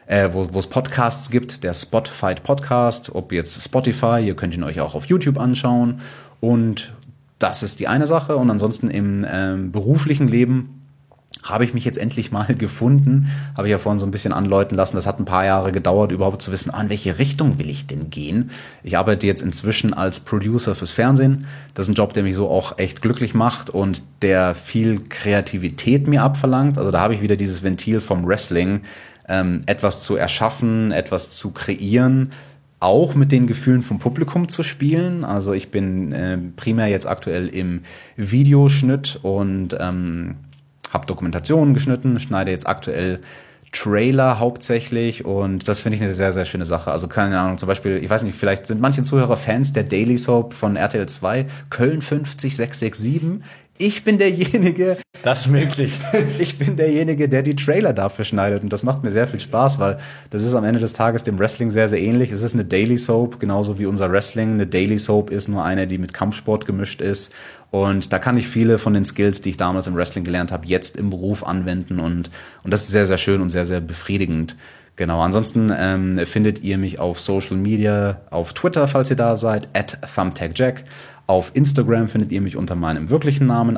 äh, wo es Podcasts gibt, der Spotfight Podcast, ob jetzt Spotify, ihr könnt ihn euch auch auf YouTube anschauen. Und das ist die eine Sache. Und ansonsten im ähm, beruflichen Leben habe ich mich jetzt endlich mal gefunden. Habe ich ja vorhin so ein bisschen anläuten lassen. Das hat ein paar Jahre gedauert, überhaupt zu wissen, ah, in welche Richtung will ich denn gehen. Ich arbeite jetzt inzwischen als Producer fürs Fernsehen. Das ist ein Job, der mich so auch echt glücklich macht und der viel Kreativität mir abverlangt. Also da habe ich wieder dieses Ventil vom Wrestling, ähm, etwas zu erschaffen, etwas zu kreieren, auch mit den Gefühlen vom Publikum zu spielen. Also ich bin äh, primär jetzt aktuell im Videoschnitt und ähm, habe Dokumentationen geschnitten, schneide jetzt aktuell Trailer hauptsächlich und das finde ich eine sehr, sehr schöne Sache. Also keine Ahnung, zum Beispiel, ich weiß nicht, vielleicht sind manche Zuhörer Fans der Daily Soap von R T L zwei, Köln fünfzig sechs sechs sieben. Ich bin derjenige, das ist möglich. Ich bin derjenige, der die Trailer dafür schneidet und das macht mir sehr viel Spaß, weil das ist am Ende des Tages dem Wrestling sehr, sehr ähnlich. Es ist eine Daily Soap, genauso wie unser Wrestling. Eine Daily Soap ist nur eine, die mit Kampfsport gemischt ist und da kann ich viele von den Skills, die ich damals im Wrestling gelernt habe, jetzt im Beruf anwenden und, und das ist sehr, sehr schön und sehr, sehr befriedigend. Genau, ansonsten ähm, findet ihr mich auf Social Media, auf Twitter, falls ihr da seid, at thumbtackjack. Auf Instagram findet ihr mich unter meinem wirklichen Namen,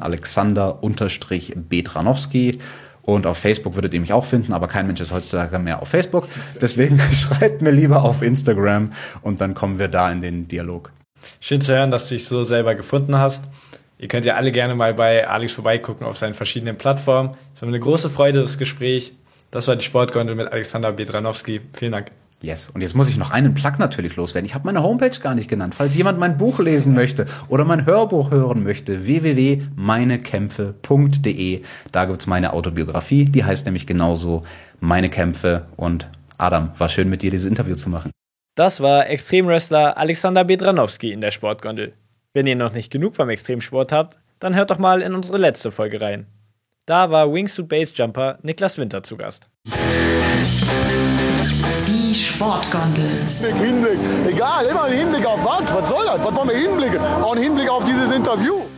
Alexander-Bedranowski. Und auf Facebook würdet ihr mich auch finden, aber kein Mensch ist heutzutage mehr auf Facebook. Deswegen schreibt mir lieber auf Instagram und dann kommen wir da in den Dialog. Schön zu hören, dass du dich so selber gefunden hast. Ihr könnt ja alle gerne mal bei Alex vorbeigucken auf seinen verschiedenen Plattformen. Es war mir eine große Freude, das Gespräch. Das war die Sportgondel mit Alexander Bedranowski. Vielen Dank. Yes. Und jetzt muss ich noch einen Plug natürlich loswerden. Ich habe meine Homepage gar nicht genannt. Falls jemand mein Buch lesen möchte oder mein Hörbuch hören möchte, w w w punkt meinekämpfe punkt d e. Da gibt's meine Autobiografie. Die heißt nämlich genauso Meine Kämpfe. Und Adam, war schön mit dir dieses Interview zu machen. Das war Extremwrestler Alexander Bedranowski in der Sportgondel. Wenn ihr noch nicht genug vom Extremsport habt, dann hört doch mal in unsere letzte Folge rein. Da war Wingsuit Basejumper Niklas Winter zu Gast. Die Sportgondel. Hinblick, Hinblick. Egal, immer ein Hinblick auf was? Was soll das? Was wollen wir hinblicken? Auch ein Hinblick auf dieses Interview.